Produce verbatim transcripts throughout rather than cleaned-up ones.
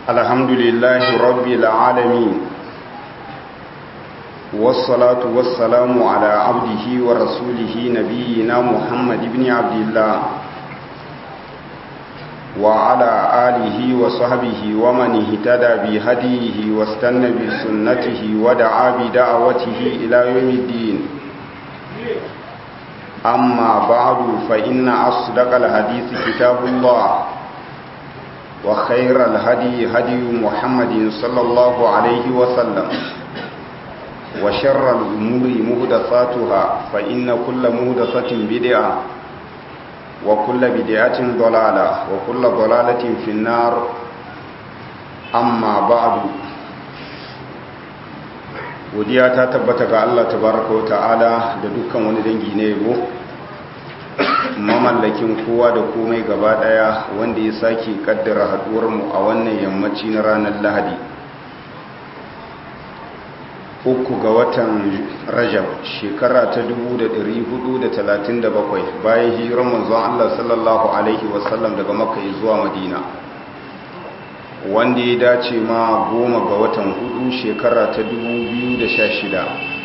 الحمد لله رب العالمين والصلاة والسلام على عبده ورسوله نبينا محمد بن عبد الله وعلى آله وصحبه ومن اهتدى بهديه واستنى بسنته ودعا بدعوته إلى يوم الدين أما بعد فإن أصدق الحديث كتاب الله وخير الهدي هدي محمد صلى الله عليه وسلم وشر الأمور مهدثاتها فإن كل مهدثة بدعة وكل بدعة ضلالة وكل ضلالة في النار أما بعد godiya ta tabbata ga Allah tabaraka wa ta'ala da dukkan wani dangi na yabo mamallakin kowa da komai gaba daya wanda ya sake kaddara haduwar mu a wannan yammaci na ranar Lahadi uku ga watan Rajab shekara ta dubu da ɗari hudu da talatin da bakwai bayan hijirar manzon Allah sallallahu alaihi wasallam daga Makka zuwa Madina wanda ya dace ma goma ga watan hudu shekara ta dubu biyu da sha shida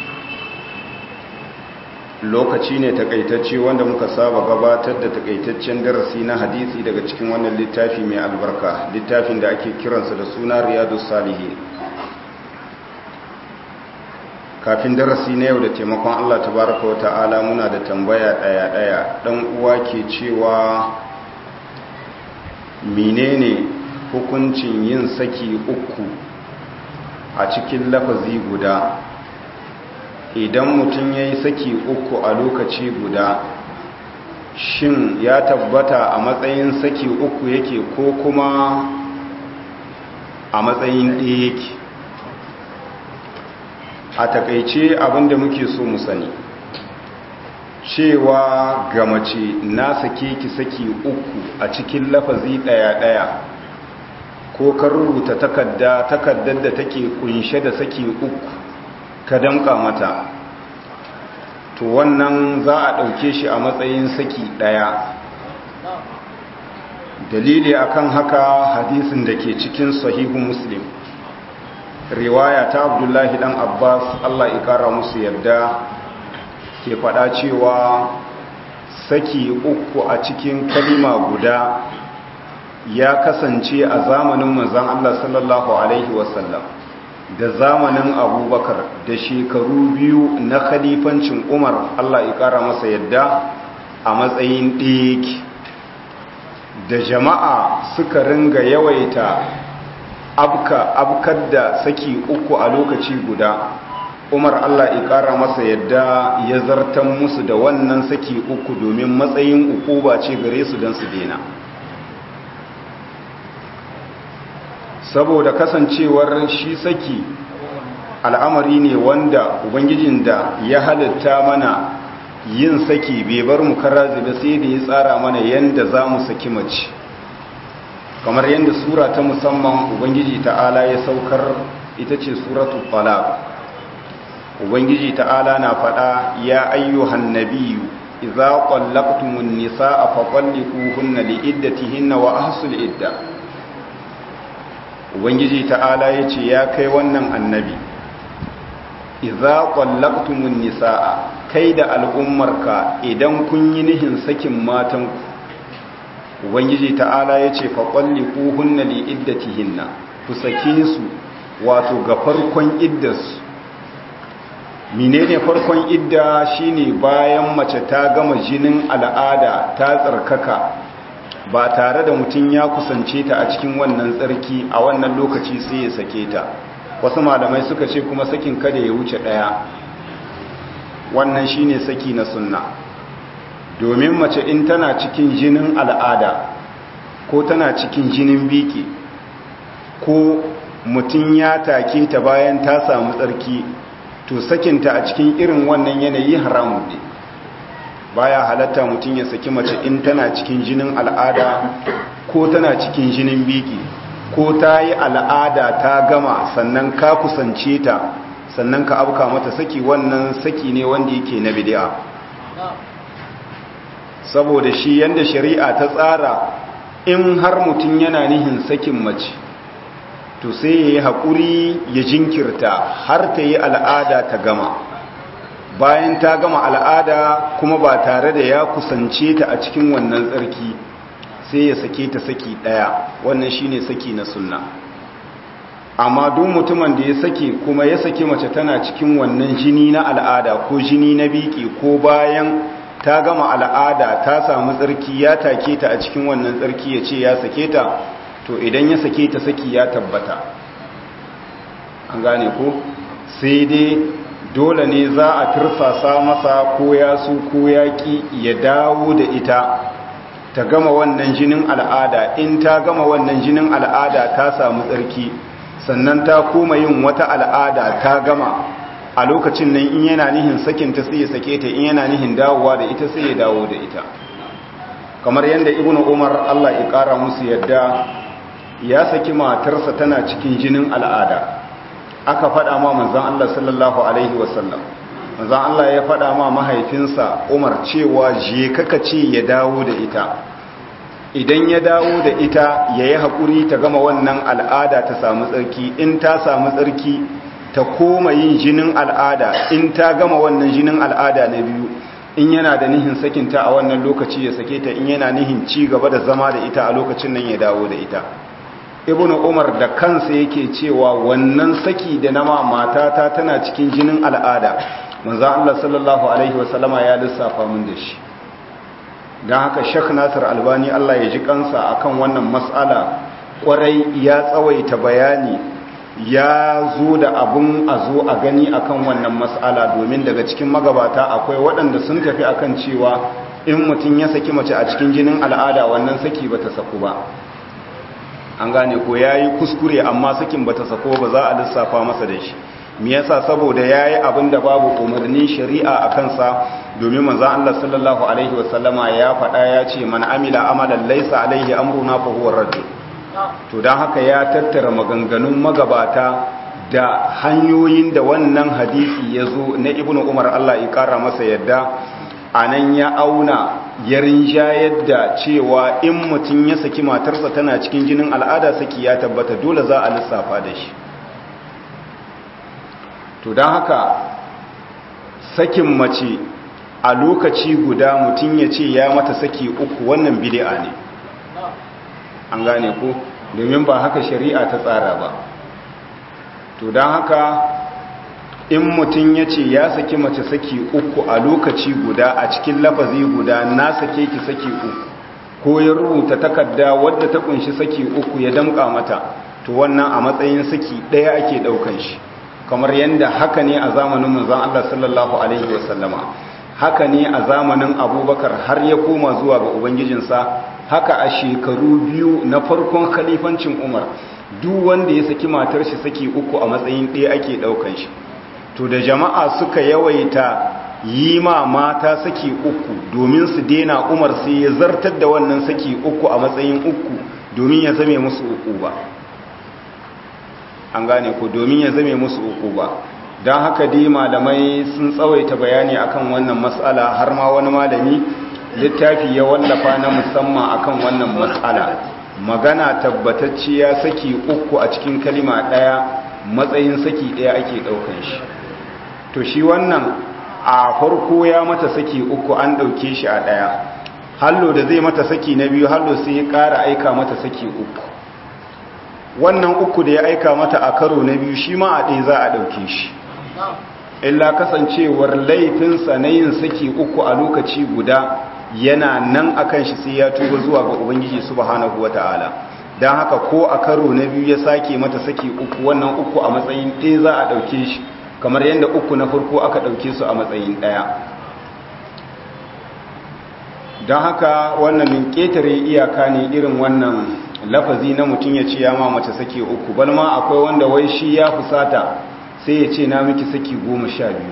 lokaci ne takaitacce wanda muka saba gabatar da takaitaccen darasi na hadisi daga cikin wannan littafi mai albarka littafin da ake kiransa da suna Riyadus Salihin kafin darasi na yau da taimakon Allah tabaraka wa ta'ala muna da tambaya daya daya dan uwa ke cewa menene hukuncin yin saki uku a cikin lafazi guda idan mutum ya yi saki uku a lokaci guda shin ya tabbata a matsayin saki uku yake ko kuma a matsayin ɗaya yake a takaice abinda muke so mu sani cewa ga mace na sake ki saki uku a cikin lafazi ɗaya-ɗaya ko ka rubuta takarda takardar da take kunshe da saki uku ka damka mata to wannan za a ɗauke shi a matsayin saki ɗaya dalili akan haka hadisin da ke cikin sahihu muslim riwaya ta abdullahi dan abbas Allah ya kara musu yarda ke faɗa cewa saki uku a cikin kalima guda ya kasance a zamanin manzon Allah sallallahu alaihi wasallam da zamanin abubakar da shekaru biyu na khalifancin umar Allah ya kara masa yadda a matsayin ɗiki da jama'a suka ringa yawaita abka abkar da saki uku a lokaci guda umar Allah ya kara masa yadda ya zartan musu da wannan saki uku domin matsayin ukuba ce gare su don su dena saboda kasancewar shi saki al'amari ne wanda ubangijin da ya halitta mana yin saki bai bar mu karazi ba sai da ya tsara mana yanda za mu saki mace kamar yanda sura ta musamman ubangiji ta'ala ya saukar ita ce suratul talaq ubangiji ta'ala na faɗa ya ayyuhan nabiyyu idza qallaqtumun nisaa faqalliquhunna liiddatihinna wa ahsul iddah ubangiji ta'ala ya ce ya kai wannan annabi idza qallaqtumun nisaa kai da al'ummarka idan kun yi nihin sakin matanku ubangiji ta'ala ya ce fa qalliquhunna li iddatihinna ku sake su wato ga farkon iddarsu menene farkon idda shine bayan mace ta gama jinin al'ada ta tsarkaka ba tare da mutum ya kusance ta a cikin wannan tsarki a wannan lokaci sai ya sake ta wasu malamai suka ce kuma sakin kada ya wuce daya wannan shine saki na sunna domin mace in tana cikin jinin al'ada ko tana cikin jinin biki ko mutum ya take ta bayan ta samu tsarki to sakinta a cikin irin wannan yanayi haramun ne baya halatta mutum ya saki mace in tana cikin jinin al'ada ko tana cikin jinin biki ko ta yi al'ada ta gama sannan ka kusance ta sannan ka abuka mata saki wannan saki ne wanda yake na bid'a saboda shi yanda shari'a ta tsara in har mutum yana nihin sakin mace to sai ya yi haƙuri ya jinkirta har ta yi al'ada ta gama. Bayan ta gama al'ada kuma ba tare da ya kusance ta a cikin wannan tsarki, sai ya sake ta saki ɗaya, wannan shine saki na sunna. Amma duk mutumin da ya sake kuma ya sake mace tana cikin wannan jini na al'ada ko jini na biki, ko bayan ta gama al'ada ta samu tsarki ya take ta a cikin wannan tsarki ya ce ya sake ta, to idan ya sake ta saki ya tabbata. An gane ko? Sai dai dole ne za a tirsasa masa ko ya su ko ya ki ya dawo da ita ta gama wannan jinin al'ada. In ta gama wannan jinin al'ada ta samu tsarki, sannan ta koma yin wata al'ada ta gama, a lokacin nan in yana nihin sakinta sai ya sake ta, in yana nihin dawowa da ita sai ya dawo da ita. Kamar yadda Ibn Umar Allah ya kara musu yadda ya saki matarsa tana cikin jinin al'ada, aka faɗa ma manzon Allah sallallahu alaihi wasallam. Manzon Allah ya faɗa ma mahaifinsa Umar cewa je kaka ce ya dawo da ita, idan ya dawo da ita ya yi haƙuri ta gama wannan al'ada ta samu tsarki, in ta samu tsarki ta koma yin jinin al'ada, in ta gama wannan jinin al'ada na biyu, in yana da nihin sakinta a wannan lokaci ya sake ta, in yana nihin ci gaba da zama da ita a lokacin nan ya dawo da ita. Ibn Umar da kansa yake cewa wannan saki da nama matata tana cikin jinin al'ada, manzo Allah sallallahu alaihi wasallama ya lissafa mun da shi. Don haka Sheikh Nasir Albani Allah ya ji kansa akan wannan mas'ala kwarai ya tsawaita bayani, ya zo da abun a zo a gani akan wannan mas'ala, domin daga cikin magabata akwai waɗanda sun tafi akan cewa in mutum ya saki mace a cikin jinin al'ada wannan saki bata saku ba. An gane ko yayi kuskure, amma sakin bata sako ba za a lissafa masa da shi. Me yasa? Saboda yayi abin da babu umarnin shari'a a kansa, domin manzon Allah sallallahu alaihi wasallama ya faɗa ya ce man amila amalan laysa alaihi amruna fa huwa radd. To dan haka ya tattara maganganun magabata da hanyoyin da wannan hadisi yazo na Ibn Umar Allah ya kara masa yadda, anan ya auna ya rinjayar da cewa in mutum ya saki matarsa tana cikin jinin al'ada saki ya tabbata, dole za a lissafa da shi. To don haka sakin mace a lokaci guda mutum ya ce ya mata saki uku, wannan bid'a ne. An gane ko? Domin ba haka shari'a ta tsara ba. To don haka in mutum ya ce ya saki mace saki uku a lokaci guda, a cikin lafazi guda, na sake ki saki uku, ko ya rubuta takarda wadda ta kunshi saki uku ya damƙa mata, to wannan a matsayin saki ɗaya ake ɗaukan shi. Kamar yadda haka ne a zamanin manzon Allah sallallahu alaihi wasallama, haka ne a zamanin Abubakar har ya koma zuwa ga ubangijinsa, haka a shekaru biyu na farkon khalifancin Umar, duk wanda ya saki matar shi saki uku a matsayin ɗaya ake ɗaukan shi. To da jama'a suka yawaita yi ma mata saki uku domin su dena, Umar sai ya zartar da wannan saki uku a matsayin uku domin ya zame musu uku ba. An gane ko? Domin ya zame musu uku ba. Don haka dai malamai sun tsawaita bayani akan wannan matsala, har ma wani malami littafi ya wallafa na musamman akan wannan matsala. Magana tabbatacciya saki uku a cikin kalima ɗaya matsayin saki ɗaya ake ɗaukan shi. To shi wannan a farko ya mata saki uku, an ɗauke shi a ɗaya, hallo da zai mata saki na biyu, hallo sai ya ƙara aika mata saki uku. Wannan uku da ya aika mata a karo na biyu shi ma a ɗaya za a ɗauke shi, illa kasancewar laifinsa na yin saki uku a lokaci guda yana nan akan shi, sai ya tuba zuwa ga Ubangiji subhanahu wata'ala. Don haka ko a karo na biyu ya sake mata saki uku, wannan uku a matsayin ɗaya za a ɗauke shi, kamar yadda uku na farko aka ɗauke su a matsayin ɗaya. Don haka wannan ƙetare iyaka ne irin wannan lafazi na mutum ya ce ya ma mace saki uku, bal ma akwai wanda wai shi ya fusata sai ya ce na miki saki goma sha biyu.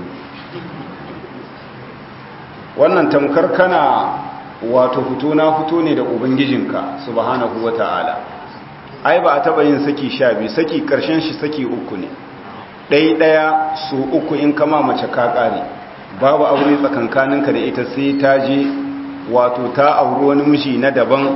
Wannan tamkar kana wato fito na fito ne da ubangijinka subhanahu wata'ala. Ai ba a taba yin saki sha biyu, saki karshen shi saki uku ne, ɗai ɗaya su uku in kama mace ka ƙare, babu aure tsakankaninka da ita sai ta je wato ta auri wani miji na daban,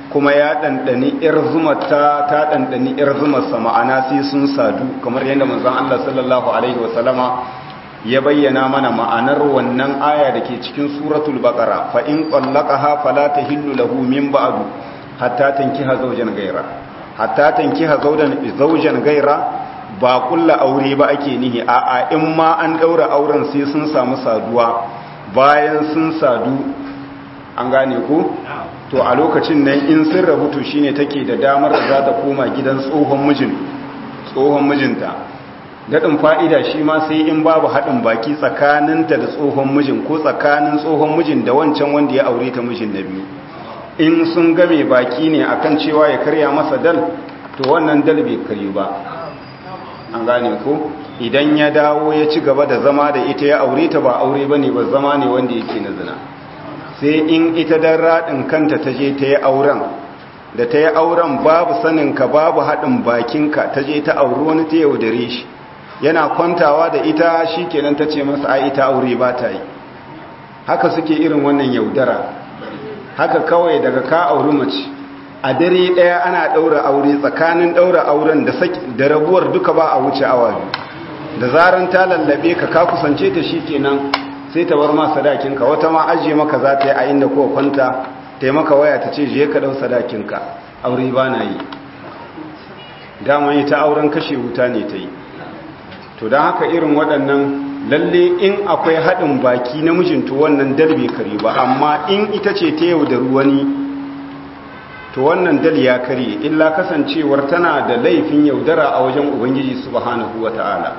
kuma ya ɗanɗani ‘yar zumarta ta ɗanɗani ‘yar zumarsa ma'ana sai sun sadu kamar yadda manzon Allah sallallahu Alaihi wasallama ya bayyana mana ma'anar wannan aya da ke cikin suratul baqara fa in qallaqaha fala tahillu lahu min ba'du hatta tankiha zawjan ghayra hatta tankiha zawjan zawjan ghayra ba kulla aure ba ake nihi a'a in ma an daura auren sai sun samu saduwa bayan sun sadu an gane ko to a lokacin nan in sun rabu to shine take da damar da za ta koma gidan tsohon mijin tsohon mijinta daɗin fa'ida shi ma sai in babu haɗin baki tsakaninta da tsohon mijin ko tsakanin tsohon mijin da wancan wanda ya aure ta mijin na biyu in sun game baki ne akan cewa ya karya masa dal to wannan dal bai karyu ba an gane ko idan ya dawo ya ci gaba da zama da ita ya aure ta ba aure ba ne ba zama ne wanda yake na zina sai in ita don raɗin kanta ta je ta yi auren da ta yi auren babu saninka babu haɗin bakinka ta je ta auri wani ta yaudare shi yana kwantawa da ita shi kenan ta ce masa ai ita aure ba ta yi haka suke irin wannan yaudara haka kawai daga ka auri mace a dare ɗaya ana ɗaura aure tsakanin ɗaura auren da rabuwar duka ba a wuce awa biyu da zaran ta lallabe ka ka kusance ta shi kenan sai ta bar ma sadakinka wata ma ajiye maka za ta yi a inda kowa kwanta ta yi maka waya ta ce je ka ɗau sadakinka aure ba na yi dama yi ta auren kashe wuta ne ta yi to don haka irin waɗannan lalle in akwai haɗin baki na mijinta wannan dalbe kare ba amma in ita ce ta yau da ruwani to wannan dal ya kare illa kasancewar tana da laifin yaudara a wajen ubangiji subhanahu wata'ala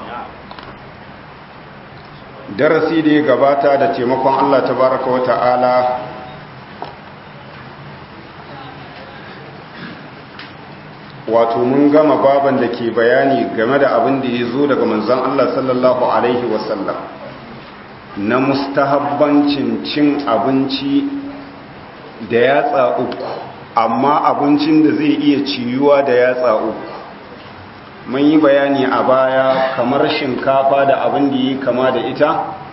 darasi da ya gabata da taimakon Allah tabaraka wata'ala wato mun gama baban da ke bayani game da abin da ya zo daga manzon Allah sallallahu alaihi wasallam na mustahabbancin cin abinci da yatsa uku amma abincin da zai iya ciyuwa da yatsa uku mun yi bayani a baya kamar shinkafa da abin da yi kama da ita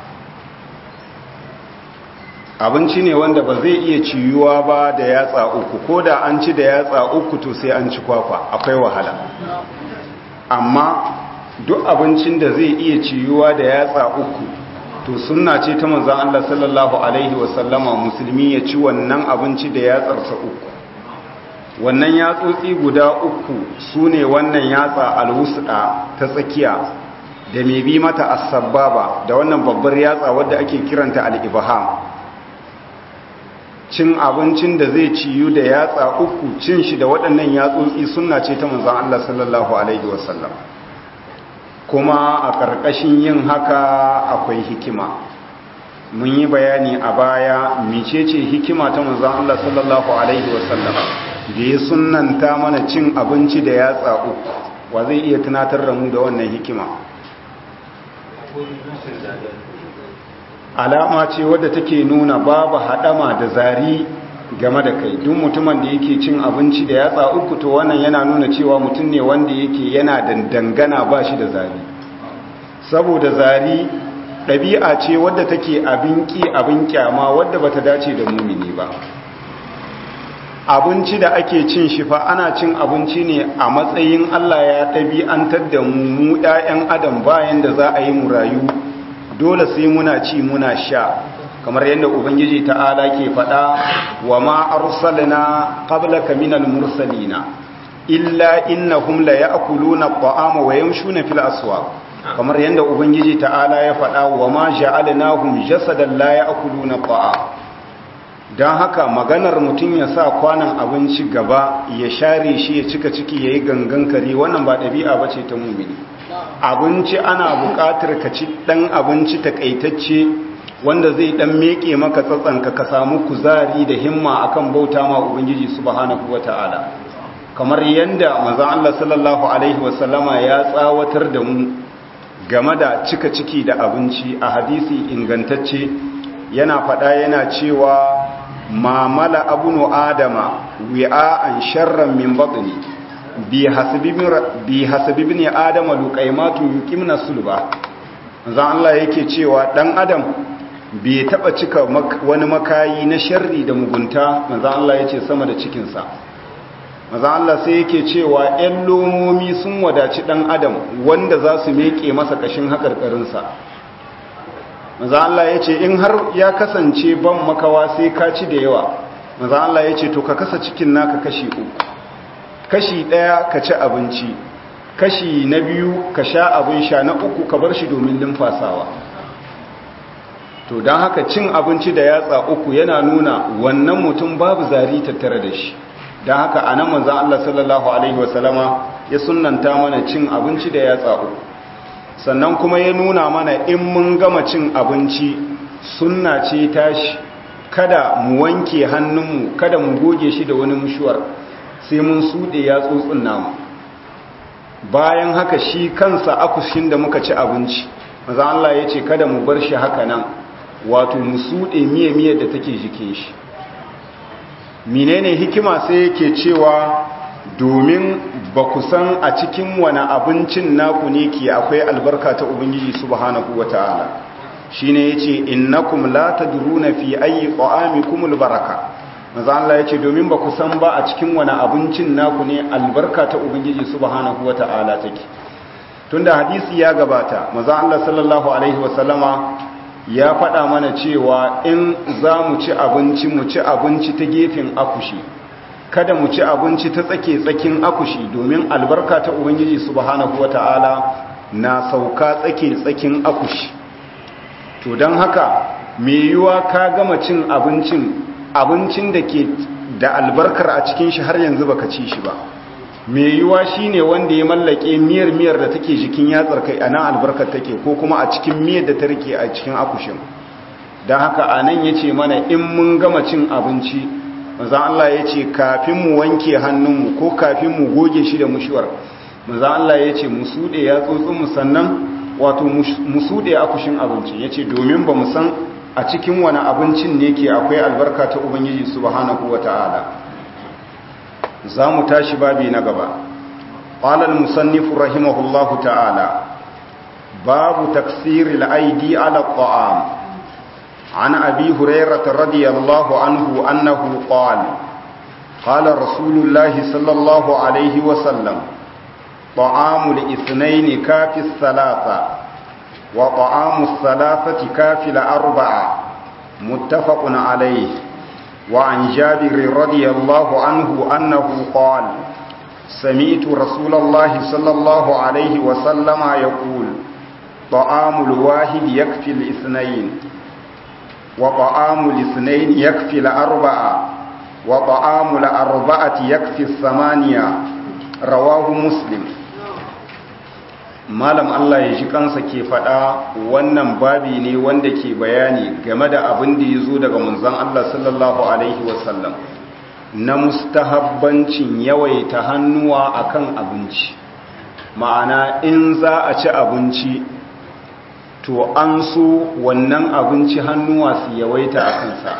abinci ne wanda ba zai iya ciyuwa ba da yatsa uku ko da an ci da yatsa uku to sai an ci kwakwa akwai wahala amma duk abincin da zai iya ciyuwa da yatsa uku to sunna ce ta manzon Allah sallallahu alaihi wasallama musulmi ya ci wannan abinci da yatsarsa uku wannan yatsotsi guda uku sune wannan yatsa alwusda ta tsakiya da mai bi mata as-sababa da wannan babbar yatsa wadda ake kiranta al-ibham cin abincin da zai ciyu da yatsa uku cin shi da waɗannan yatsotsi sunna ce ta manzon Allah sallallahu alaihi wasallam kuma a ƙarƙashin yin haka akwai hikima mun yi bayani a baya mecece hikima ta manzon Allah sallallahu alaihi wasallam da ya sunnanta mana cin abinci da yatsa uku wa zai iya tunatar da mu da wannan hikima alama ce wadda take nuna babu haɗama da zari game da kai duk mutumin da yake cin abinci da yatsa uku to wannan yana nuna cewa mutum ne wanda yake yana dangana ba shi da zari saboda zari ɗabi'a ce wadda take abin ƙi abin ƙyama wadda ba ta dace da mumini ba abinci da ake cin shi fa ana cin abinci ne a matsayin Allah ya ɗabi'antar da mu ɗayan adam bayan da za a yi mu rayu dole sai muna ci muna sha kamar yadda ubangiji ta'ala ke faɗa wa ma arsalna qablaka minal mursalina illa innahum la ya'kuluna at-ta'ama wa yamshuna fil aswaq kamar yadda ubangiji ta'ala ya faɗa wa ma ja'alnahum jasadan la ya'kuluna at-ta'am dan haka maganar mutum ya sa kwanan abinci gaba ya share shi ya cika ciki yayi gangan kare wannan ba ɗabi'a bace ta mu'mini abinci ana buƙatar ka ci ɗan abinci takaitacce wanda zai ɗan meke maka tsatsanka ka samu kuzari da himma akan bauta ma ubangiji subhanahu wata'ala kamar yanda manzon Allah sallallahu alaihi wasallama ya tsawatar da mu game da cika ciki da abinci a hadisi ingantacce yana faɗa yana cewa ma mala abunu adama wi'a'an sharran min batni bi hasabi bin adama luqaymatu yuqimna sulba zan Allah yake cewa dan adam bai taba cika wani makayi na sharri da mugunta manzon Allah yace sama da cikin sa manzon Allah sai yake cewa ɗan lomomi sun wadaci dan adam wanda za su meke masa kashin hakarkarin sa manzon Allah yace in har ya kasance ban makawa sai ka ci da yawa manzon Allah yace to ka kasa cikin naka kashi uku kashi ɗaya ka ci abinci kashi na biyu ka sha abin sha na uku ka bar shi domin limfasawa to don haka cin abinci da yatsa uku yana nuna wannan mutum babu zari tattare da shi don haka a nan manzan Allah sallallahu Alaihi wasallama ya sunanta mana cin abinci da yatsa uku sannan kuma ya nuna mana in mun gama cin abinci sunna ce tashi kada mu wanke hannunmu kada mu goge shi da wani mushuwar sai mun suɗe yatsotsin namu bayan haka shi kansa akushin da muka ci abinci maza Allah ya ce kada mu bar shi haka nan wato mu suɗe miye-miye da take jikin shi menene hikima sai yake cewa domin ba ku san a cikin wani abincin naku ne ke akwai albarka ta ubangiji subhanahu wata'ala shine yace innakum la tadruna fi ayyi ta'amikum albaraka maza Allah yace domin ba ku san ba a cikin wani abincin naku ne albarka ta ubangiji subhanahu wata'ala take tunda hadisi ya gabata maza Allah sallallahu alaihi wasallama ya faɗa mana cewa in za mu ci abinci mu ci abinci ta gefen akushi kada mu ci abinci ta tsake tsakin akushi domin albarka ta ubangiji subhanahu wata'ala na sauka tsake tsakin akushi to don haka me yiwa ka gama cin abincin abincin da ke da albarkar a cikin shi har yanzu baka ci shi ba me yiwa shine wanda ya mallake miyar miyar da take jikin yatsar kai anan albarkar take ko kuma a cikin miyar da ta rike a cikin akushin don haka anan yace mana in mun gama cin abinci manzon Allah yace kafin mu wanke hannunmu ko kafin mu goge shi da mushuwar manzon Allah yace mu sude yatsotsin mu sannan wato mu sude akushin abinci yace domin ba mu san a cikin wani abincin ne ke akwai albarka ta ubangiji subhanahu wataala za mu tashi babi na gaba ƙwalar musannifu rahimahullahu ta'ala babu taksiril aidi ala ta'am an abi hurairata radiyallahu anhu annahu qala qala rasulullahi sallallahu alaihi wasallam ta'amul ithnaini kafi thalatha wa ta'amus thalathati kafi al-arba'a muttafaqun alayhi وعن جابر رضي الله عنه أنه قال سمعت رسول الله صلى الله عليه وسلم يقول طعام الواحد يكفي الاثنين وطعام الاثنين يكفي الأربعة وطعام الأربعة يكفي الثمانية رواه مسلم malam Allah ya ji kansa ke faɗa wannan babi ne wanda ke bayani game da abin da ya zo daga manzon Allah sallallahu alaihi wasallam na mustahabbancin yawaita hannuwa akan abinci ma'ana in za a ci abinci to an so wannan abinci hannuwa su yawaita a kansa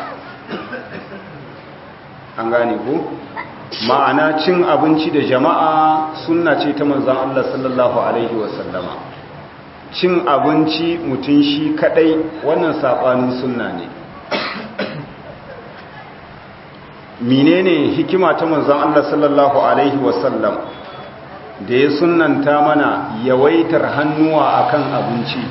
an gane ko ma'ana cin abinci da jama'a sunna ce ta manzon Allah sallallahu alaihi wasallama cin abinci mutum shi kadai wannan sabanin sunna ne menene hikima ta manzon Allah sallallahu alaihi wasallam da ya sunnanta mana yawaitar hannuwa akan abinci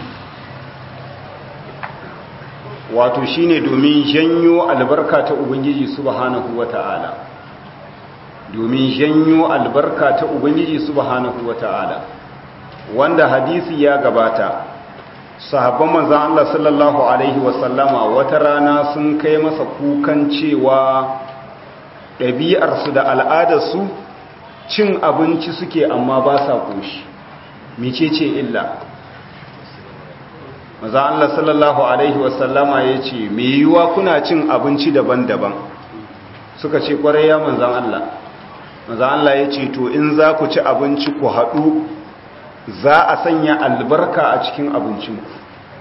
wato shine domin janyo albarka ta ubangiji subhanahu wataala domin janyo albarka ta ubangiji subhanahu wata'ala wanda hadisi ya gabata sahabban manzon Allah sallallahu alaihi wasallama wata rana sun kai masa kukan cewa ɗabi'arsu da al'adarsu cin abinci suke amma ba sa koshi mecece illa manzon Allah sallallahu alaihi wasallama ya ce me yiwuwa kuna cin abinci daban-daban suka ce kwarai ya manzon Allah maza Allah ya ce to in za ku ci abinci ku haɗu za a sanya albarka a cikin abincinku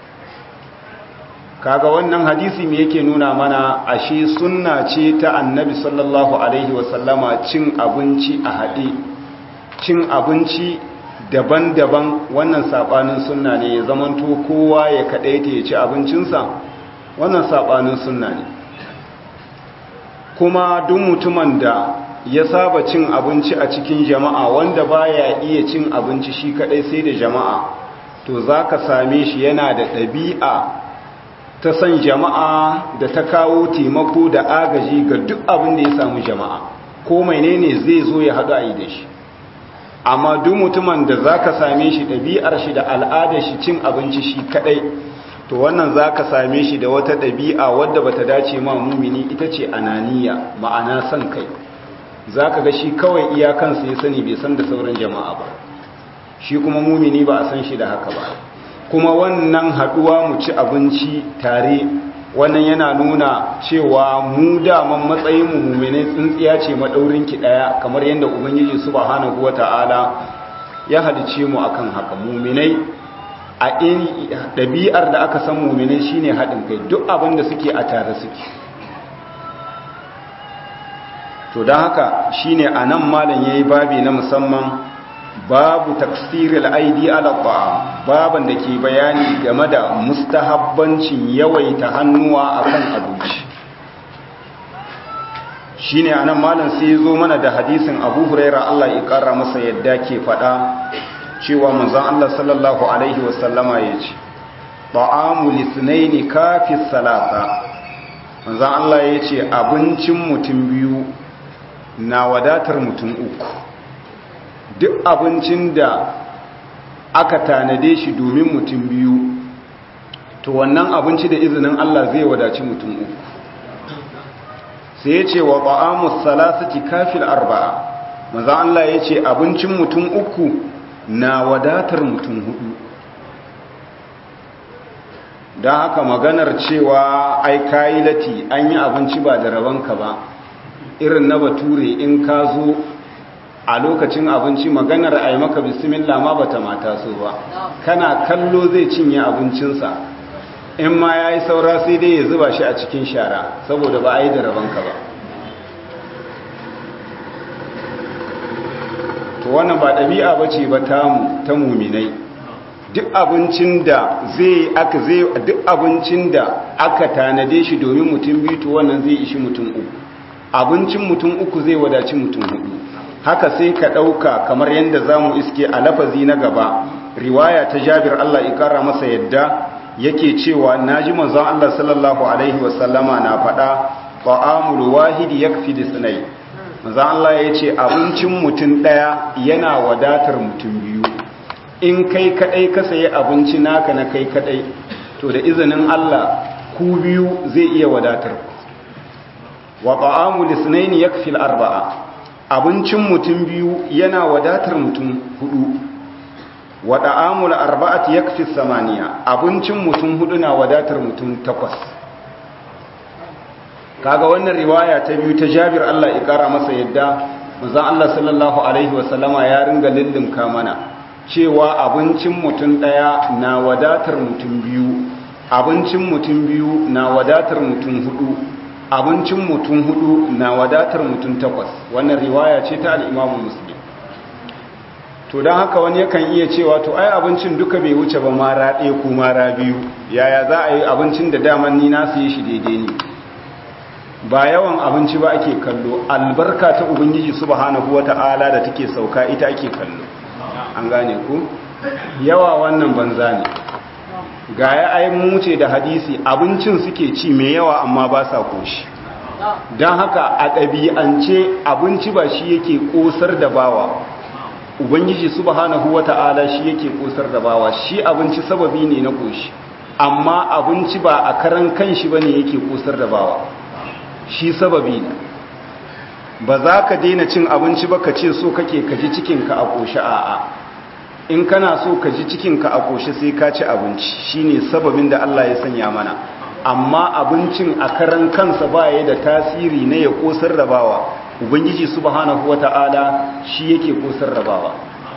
kaga wannan hadisi me yake nuna mana ashe sunna ce ta annabi sallallahu alaihi wasallama cin abinci a haɗe cin abinci daban-daban wannan saɓanin sunna ne ya zamanto kowa ya kaɗaita ya ci abincinsa wannan sabanin sunna ne. Kuma duk mutumin da ya saba cin abinci a cikin jama'a wanda baya iya cin abinci shi kadai sai da jama'a, to zaka same shi yana da ɗabi'a ta san jama'a da ta kawo taimako da agaji ga duk abin da ya samu jama'a, ko menene zai zo ya haɗu a yi da shi. Amma duk mutumin da zaka same shi ɗabi'ar shi da al'adar shi cin abinci shi kadai, to wannan zaka same shi da wata ɗabi'a wadda bata dace ma mumini, ita ce ananiya, ma'ana san kai. Zaka ga shi kawai iyakansa ya sani, bai san da sauran jama'a ba. Shi kuma mumini ba a san shi da haka ba. Kuma wannan haduwa mu ci abinci tare, wannan yana nuna cewa mu daman matsayin mu mu'minai tsintsiya ce madaurin ki daya, kamar yadda ubangiji subhanahu wata'ala ya halice mu akan haka. Mu'minai a iri dabi'ar da aka san mu'minai shine hadin kai, duk abin da suke a tare suke. To dan haka shine anan malam yayi babi na musamman, babu taksiril aidi ala ta'am, baban da ke bayani game da mustahabbancin yawaita hannuwa akan abinci. Shine anan malam sai zo mana da hadisin Abu Hurairah Allah ya kara masa yadda ke fada cewa manzon Allah sallallahu alaihi wasallama yace ta'amu lisnaini kafi salasa. Manzon Allah yace abincin mutum biyu na wadatar mutum uku. Duk abincin da aka tanade shi domin mutum biyu, to wannan abinci da izinin Allah zai wadaci mutum uku. Sai ya ce wa ta'amus salasati kafil arba'a, maza Allah ya ce abincin mutum uku na wadatar mutum hudu. Don haka maganar cewa ai kayi lati an yi abinci ba da rabanka ba, irin na bature in ka zo a lokacin abinci maganar a yi maka bismillah ma bata mata so ba, kana kallo zai cinye abincinsa, in ma ya yi saura sai dai ya zuba shi a cikin shara saboda ba a yi da rabanka ba. To wannan ba ɗabi'a ba ce ba ta muminai. Duk abincin da zai aka zai duk abincin da aka tanade shi domin mutum biyu, to wannan zai ishi mutum uku. Abincin mutum uku zai wadaci mutum hudu. Haka sai ka ɗauka kamar yadda za mu iske a lafazi na gaba, riwaya ta Jabir Allah ikara masa yadda yake cewa na ji manzon Allah sallallahu Alaihi wasallama na faɗa, ta'amul wahidi yakfi disnai. Manzon Allah ya ce abincin mutum ɗaya yana wadatar mutum biyu. In kai kaɗai ka sayi abinci naka na kai kaɗai, to da izinin Allah ku biyu zai iya wadatar ku. Wa ta'amul disnaini yakfi al-arba'a. Abincin mutum biyu yana wadatar mutum hudu. Wa da'amul arba'ati yakfi samaniya. Abincin mutum hudu na wadatar mutum takwas. Kaga wannan riwaya ta biyu ta Jabir Allah ya kara masa yadda manzon Allah sallallahu alaihi wasallama ya ringa lillumka mana cewa abincin mutum daya na wadatar mutum biyu, abincin mutum biyu na wadatar mutum hudu, abincin mutum hudu na wadatar mutum takwas. Wannan riwaya ce ta al'imamu Muslim. To don haka wani yakan iya cewa to ai abincin duka bai wuce ba mara ɗaya ko mara biyu, yaya za a yi abincin da daman ni na su yi shi daidai ne. Ba yawan abinci ba ake kallo, albarka ta Ubangiji subhanahu wa ta'ala da take sauka ita ake kallo. An gane ku? Yawa wannan banza ne. Ga ya ai muce da hadisi abincin suke ci mai yawa amma ba sa koshi. Don haka a ɗabi'ance abinci ba shi yake ƙosar da bawa. Ubangiji subhanahu wata'ala shi yake ƙosar da bawa, shi abinci sababi ne na koshi, amma abinci ba a karan kanshi ba ne yake ƙosar da bawa, shi sababi ne. Ba za ka daina cin abinci ba ka ce so kake kaji cikinka a ƙoshi, a'a. In kana so ka ji cikinka a ƙoshi sai ka ci abinci, shi ne sababin da Allah ya sanya mana. Amma abincin a karan kansa ba ya da tasiri na ya ƙosar da bawa, Ubangiji subhanahu wata'ala shi yake ƙosar da bawa.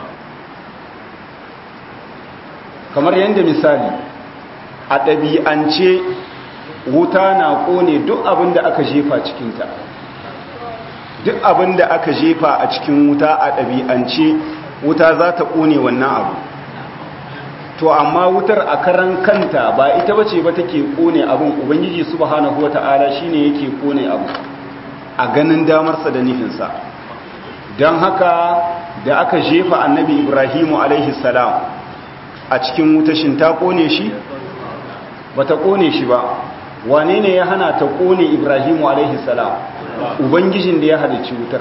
Kamar yadda misali, a ɗabi'ance wuta na ƙone duk abin da aka jefa cikinta. Duk abin da aka jefa a cikin wuta a ɗabi'ance wuta za ta ƙone wannan abu. to amma wutar a karan kanta ba ita bace ba take kone abun, ubangiji subhanahu wata'ala shine yake kone abu a ganin damarsa da nufinsa. don haka da aka jefa annabi Ibrahimu alaihi salam a cikin wutashin ta kone shi ba ta kone shi ba. wane ne ya hana ta kone Ibrahimu alaihi salam? ubangijin da ya halicci wutar,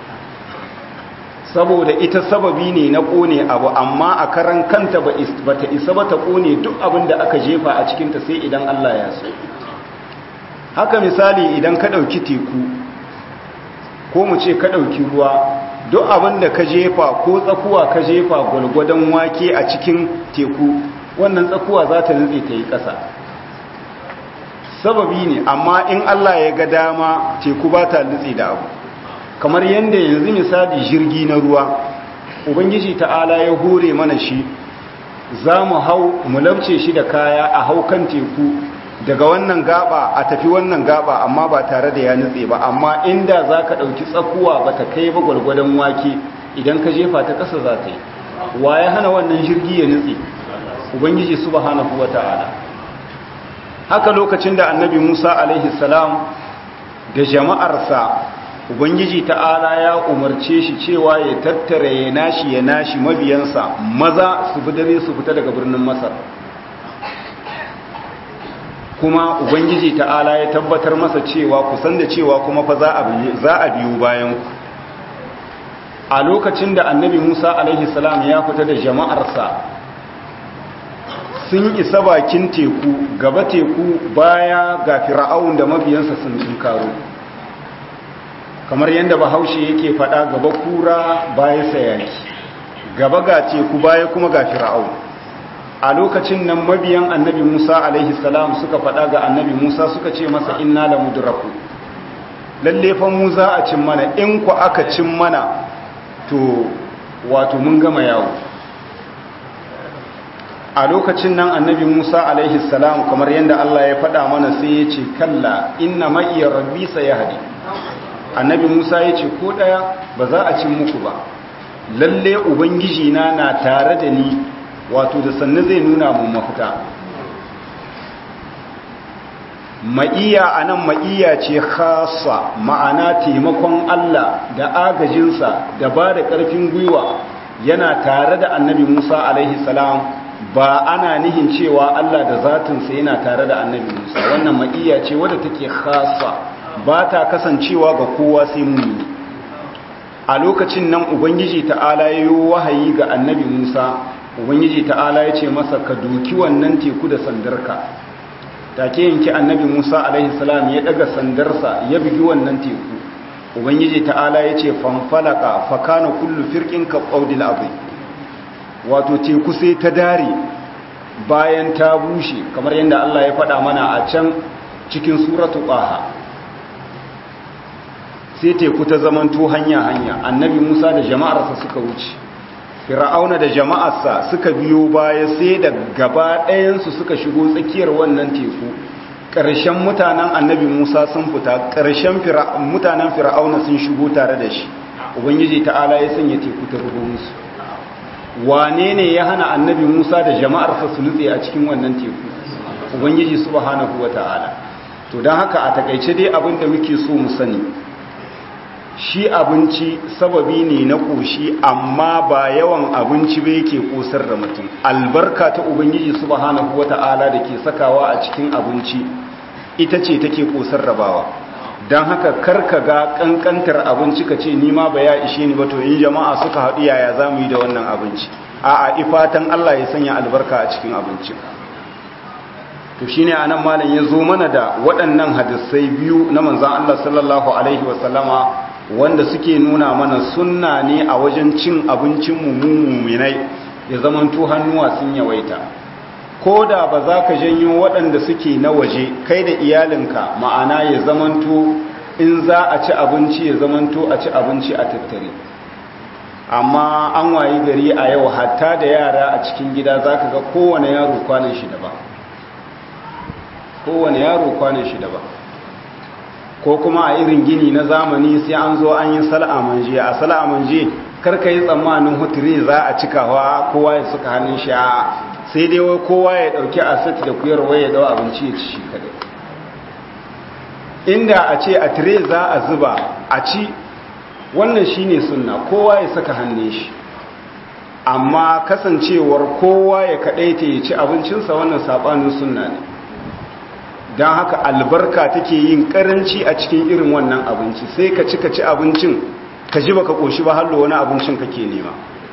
saboda ita sababi ne na kone abu, amma a karan kanta ba ta isa ba ta kone duk abin da aka jefa a cikinta sai idan Allah ya so. haka misali idan ka ɗauki teku ko mu ce ka ɗauki ruwa, duk abin da ka jefa ko tsakuwa ka jefa gwalgwadon wake a cikin teku, wannan tsakuwa za ta nutse ta yi ƙasa. sababi ne, amma in Allah ya ga dama teku ba ta nutse da abu. kamar yadda yanzu misali jirgi na ruwa, ubangiji ta'ala ya hore mana shi, za mu hau mu labce shi da kaya a hau kan teku daga wannan gaba a tafi wannan gaba, amma ba tare da ya nutse ba. amma inda za ka ɗauki tsakuwa ba ta kai ba gwalgwadon wake, idan ka jefa ta ƙasa za ta yi. wa ya hana wannan jirgi ya nutse? ubangiji subhanahu wa ta'ala. haka lokacin da annabi Musa alaihi salam da jama'arsa, ubangiji ta'ala ya umarce shi cewa ya tattara ya nashi ya nashi mabiyansa maza su bi dare su fita daga birnin Masar. kuma ubangiji ta'ala ya tabbatar masa cewa kusan da cewa kuma fa za a biyu bayan ku. a lokacin da annabi Musa alaihi salam ya fita da jama'arsa, sun isa bakin teku, gaba teku baya ga fir'aun da mabiyansa sun tunkaro. kamar yadda bahaushe yake fada, gaba kura baya sayaki, gaba ga teku baya kuma ga fir'aun. a lokacin nan mabiyan annabi Musa alaihi salam suka fada ga annabi Musa, suka ce masa inna la mudraku, lalle fa mu za a cin mana, in ku aka cin mana to wato mun gama yawo. a lokacin nan annabi Musa alaihi salam, kamar yadda Allah ya fada mana, sai ya ce kalla inna ma'i rabbi sayahdi. annabi Musa ya ce ko daya ba za a cin muku ba, lalle ubangiji na na tare da ni, wato da sannu zai nuna mu mafita. ma'iya anan ma'iya ce khassa, ma'ana taimakon Allah da agajinsa da ba da ƙarfin gwiwa yana tare da annabi Musa alaihi salam, ba ana nihin cewa Allah da zatinsa yana tare da annabi Musa. wannan ma'iya ce wadda take khassa, ba ta kasancewa ga kowa sai mumini. a lokacin nan ubangiji ta'ala ya yi wahayi ga annabi Musa, ubangiji ta'ala ya ce masa ka doki wannan teku da sandarka. take yanki annabi Musa alaihi salam ya daga sandarsa ya bugi wannan teku. ubangiji ta'ala ya ce fanfalaka fakana kullu firqin ka qawdil azim, wato teku sai ta dare bayan ta bushe, kamar yadda Allah ya faɗa mana a can cikin suratu qaha. sai teku ta zamanto hanya-hanya, annabi Musa da jama'arsa suka wuce, fir'auna da jama'arsa suka biyo baya, sai da gaba ɗayansu suka shigo tsakiyar wannan teku. ƙarshen mutanen annabi Musa sun fita, ƙarshen mutanen fir'auna sun shigo tare da shi. ubangiji ta'ala ya sanya teku ta rubo musu. wane ne ya hana annabi Musa da jama'arsa su nutse a cikin wannan teku? ubangiji subhanahu wata'ala. to don haka a takaice dai abin da muke so mu sani, shi abinci sababi ne na ƙoshi, amma ba yawan abinci ba yake ƙosar da mutum. albarka ta ubangiji subhanahu wata'ala da ke sakawa a cikin abinci ita ce take ƙosar rabawa. don haka karka ga ƙanƙantar abinci ka ce nima ba ya ishe ni ba, to in jama'a suka haɗu yaya za mu yi da wannan abinci? a'a, ifatan Allah ya sanya albarka a cikin abincin. to shine anan malam ya zo mana da waɗannan hadisai biyu na manzon Allah sallallahu alaihi wasallama, wanda suke nuna mana sunna ne a wajen cin abincin mummunai ya zamanto hannuwa sun yawaita. ko da ba za ka janyo waɗanda suke na waje kai da iyalinka, ma'ana ya zamanto in za a ci abinci ya zamanto a ci abinci a tattare. amma an wayi gari a yau hatta da yara a cikin gida za ka ga kowane yaro kwanan shi daban kowane yaro kwanan shi daban ko kuma a irin gini na zamani sai an zo an yi sal'amanje. a sal'amanje karka yi tsammanin huturi za a cikawa kowa ya suka hannun shi, a sai dai wai kowa ya dauki asat da kuyarwa ya dawo abinci ya ci shi kadai. Inda a ce a tire za a zuba a ci, wannan shine sunna, kowa ya saka hannun shi. Amma kasancewar kowa ya kadaita ya ci abincinsa, wannan sabanin sunna ne. Don haka albarka take yin karanci a cikin irin wannan abinci, sai ka ci ka ci abincin ka ji baka koshi ba, hallo wani abincin kake nema.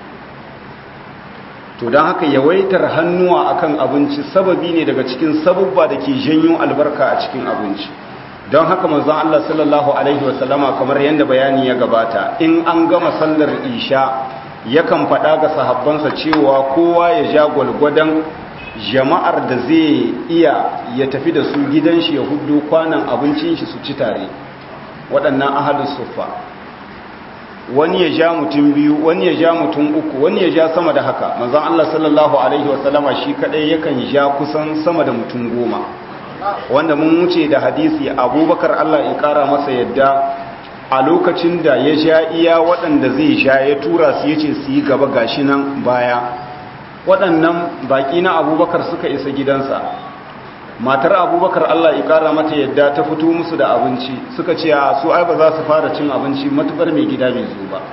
To don haka yawaitar hannuwa akan abinci sababi ne daga cikin sabubba da ke janyo albarka a cikin abinci. Don haka manzon Allah sallallahu alaihi wasallama kamar yadda bayani ya gabata, in an gama sallar isha yakan faɗa ga sahabbansa cewa kowa ya ja gwalgwadon jama'ar da zai iya ya tafi da su gidan shi ya hudu kwanan abincin shi su ci tare, waɗannan ahalus suffa. Wani ya ja mutum biyu, wani ya ja mutum uku, wani ya ja sama da haka. Manzon Allah sallallahu alaihi wasallama shi kadai yakan ja kusan sama da mutum goma, wanda mun wuce da hadisi Abubakar Allah ya kara masa yadda a lokacin da ya ja iya waɗanda zai sha ya tura su yace su yi gaba gashi nan baya. Waɗannan baƙi na Abubakar suka isa gidansa, matar Abubakar Allah ya kara mata yadda ta fito musu da abinci, suka ce a su ai ba za su fara cin abinci matukar mai gida bai zo ba.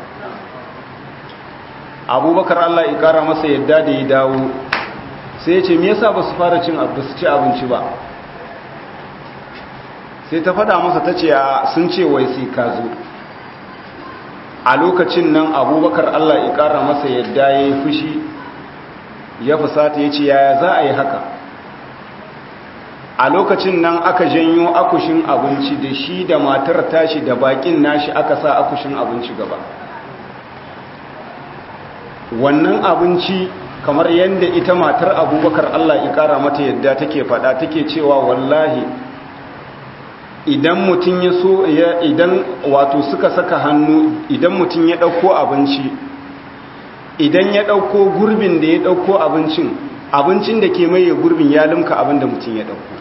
Abubakar Allah ya kara masa yadda da ya dawo sai ya ce me yasa ba su fara cin ba su ci abinci ba. Sai ta fada masa ta ce sun ce wai sai ka zo. A lokacin nan Abubakar Allah ya kara masa yadda ya yi fushi, ya fusata ya ce yaya za a yi haka. A lokacin nan aka janyo akushin abinci da shi da matar tashi da bakin nashi aka sa akushin abinci gaba. Wannan abinci kamar yadda ita matar Abubakar Allah ya kara mata yadda take fada, take cewa wallahi idan mutum ya so idan wato suka saka hannu, idan mutum ya dauko abinci, idan ya dauko gurbin da ya dauko abincin, abincin da ke maye gurbin ya limka abin da mutum ya dauko.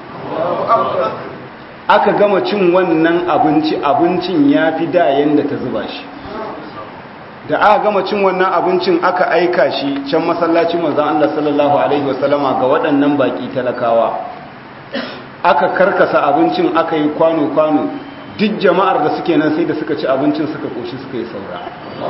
Aka gama cin wannan abinci, abincin ya fi da yanda ta zuba shi. Da aka gama cin wannan abincin aka aika shi can masallacin manzon Allah sallallahu alaihi wasallama ga waɗannan baki talakawa. Aka karkasa abincin aka yi kwano-kwano, duk jama'ar da suke nan sai da suka ci abincin suka koshi suka yi saura.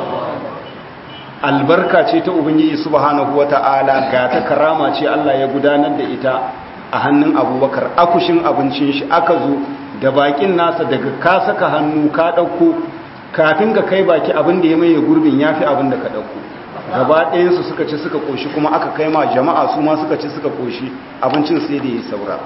Albarka ce ta Ubangiji subhanahu wata'ala, ga ta karama ce Allah ya gudanar da ita a hannun Abubakar. Akushin abincin shi aka zo da bakin nasa, daga ka saka hannu ka ɗauko, kafin ka kai baki abin da ya maye gurbin ya fi abin da ka ɗauko. Gaba ɗayansu suka ci suka koshi, kuma aka kai ma jama'a su ma suka ci suka koshi, abincin sai da ya saura.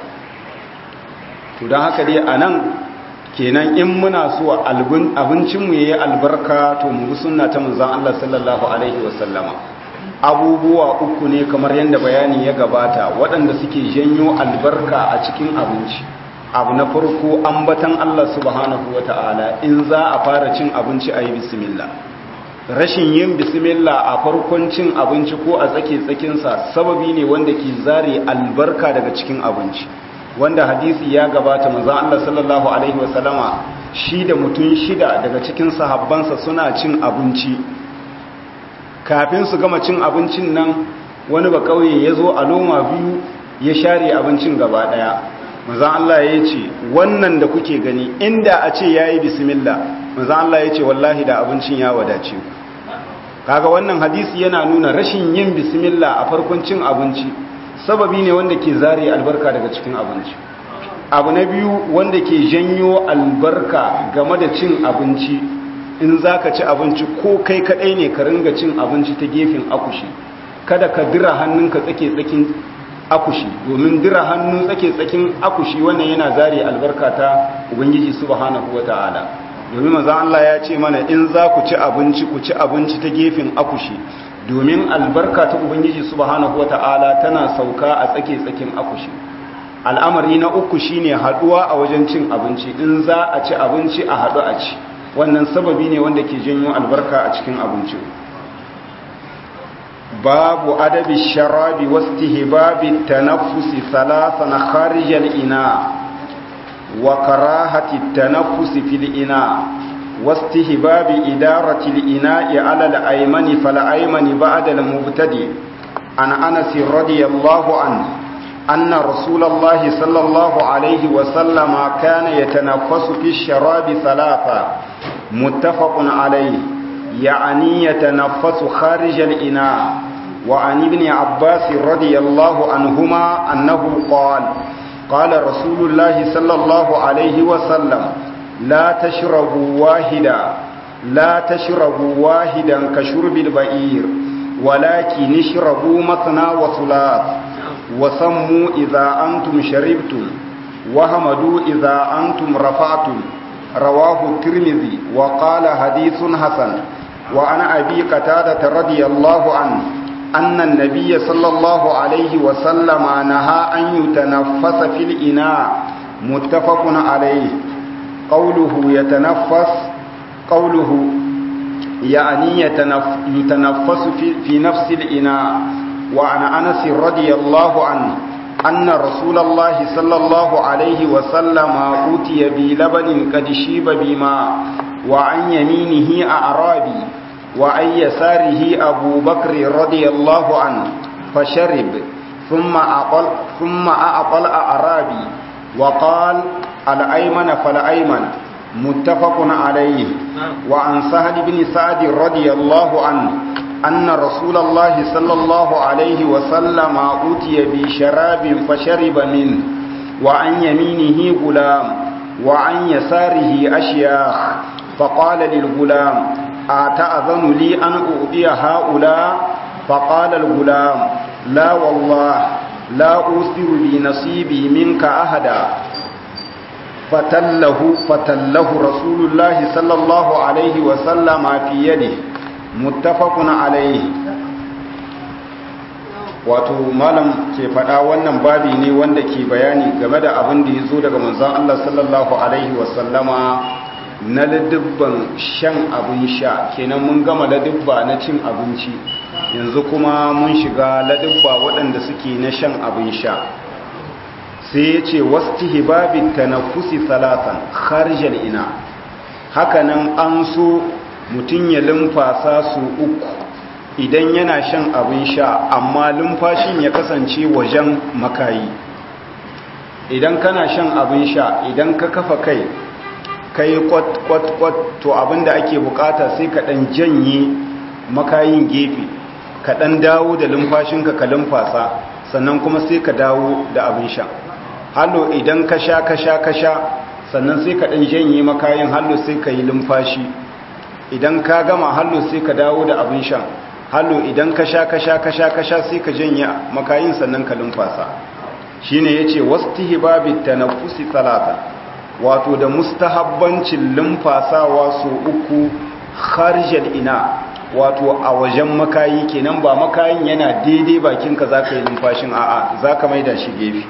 To don haka dai a nan kenan in muna so abincinmu ya yi albarka, to mu bi sunna ta manzan Allah sallallahu alaihi wasallama. Abubuwa uku ne kamar yadda bayani ya gabata waɗanda suke janyo albarka a cikin abinci. Abu na farko ambatan Allah subhanahu wata'ala, in za a fara cin abinci a yi bismillah. Rashin yin bismillah a farkon cin abinci ko a tsake tsakinsa sababi ne wanda ke zare albarka daga cikin abinci, wanda hadisi ya gabata manzon Allah sallallahu alaihi wasallama shi da mutum shida daga cikin sahabbansa suna cin abinci. Kafin su gama cin abincin nan wani ba kauye ya zo a loma biyu ya share abincin gaba daya. Manzon Allah ya ce wannan da kuke gani inda a ce yayi bismillah, manzon Allah ya ce wallahi da abincin ya wadace ku. Kaga wannan hadisi yana nuna rashin yin bismillah a farkon cin abinci sababi ne wanda ke zare albarka daga cikin abinci. Abu na biyu wanda ke janyo albarka game da cin abinci, in za ka ci abinci ko kai kadai ne ka ringa cin abinci ta gefen akushi, kada ka dira hannunka tsake tsakin akushi, domin dira hannun tsake tsakin akushi wannan yana zare albarka ta Ubangiji subhanahu wata'ala. Domin manzon Allah ya ce mana in za ku ci abinci ku ci abinci ta gefen akushi, domin albarka ta Ubangiji subhanahu wata'ala tana sauka a tsake tsakin akushi. Al'amari na uku shine haduwa a wajen cin abinci, in za a ci abinci a hadu a ci, wannan sababi ne wanda ke janyo albarka a cikin abinci. Babu adabi sharabi wastihbabi tanaffusi thalathan kharijal ina wa karahati tanaffusi fil ina wastihbabi idarati al ina'i ala al aymani fal aymani ba'da al mubtadi عن أنس رضي الله عنه أن رسول الله صلى الله عليه وسلم كان يتنفس في الشراب ثلاثة متفق عليه، يعني يتنفس خارج الإناء. وعن ابن عباس رضي الله عنهما أنه قال قال رسول الله صلى الله عليه وسلم لا تشربوا واحدا لا تشربوا واحدا كشرب البعير، ولكن اشربوا مثنى وثلاث، وسموا إذا أنتم شربتم، وهمدوا إذا أنتم رفعتم. رواه الترمذي وقال حديث حسن. وعن أبي قتادة رضي الله عنه أن النبي صلى الله عليه وسلم نهى أن يتنفس في الإناء، متفق عليه. قوله يتنفس قوله يعني يتنفس في, في نفس الإناء. وعن أنس رضي الله عنه أن رسول الله صلى الله عليه وسلم أوتي بلبن قد شيب بماء، وعن يمينه أعرابي وعن يساره أبو بكر رضي الله عنه فشرب، ثم أعطى ثم أعطى الأعرابي وقال الأيمن فالأيمن، متفق عليه. وعن سهل بن سعد رضي الله عنه أن رسول الله صلى الله عليه وسلم أوتي بشراب فشرب منه، وعن يمينه غلام وعن يساره أشياخ، فقال للغلام أتأذن لي أن أؤذي هؤلاء؟ فقال الغلام لا والله لا أوثر بنصيبي منك أحدا. فتله, فتله رسول الله صلى الله عليه وسلم في يده، متفق عليه. wato malam ke faɗa wannan babi ne wanda ke bayani game da abin da ya zo daga manzon Allah sallallahu alaihi wasallama na ladubban shan abin sha. Kenan mun gama ladubba na cin abinci, yanzu kuma mun shiga ladubba waɗanda suke na shan abin sha. sai ya ce wastihbabit tanaffusi salatan kharijal ina, hakanan an so mutum ya lumfasa su uku idan yana shan abin sha, amma lumfashin ya kasance wajen makayi. Idan kana shan abin sha, idan ka kafa kai kai kwat kwat kwat, to abinda ake bukata sai ka dan janye makayin gefe, ka dan dawo da lumfashinka ka lumfasa, sannan kuma sai ka dawo da abin sha. hallo idan ka sha ka sha ka sha, sannan sai ka dan janye makayin, hallo sai ka yi lumfashi. idan ka gama hallo sai ka dawo da abin sha, hallo idan ka sha ka sha ka sha ka sha sai ka janye makayin, sannan ka lumfasa. shine yace wastihbabit tanaffusi salata, wato da mustahabbancin lumfasawa su uku kharijal ina, wato a wajen makayi. kenan ba makayin yana daidai bakinka zaka yi lumfashin, a'a zaka maida shi gefe.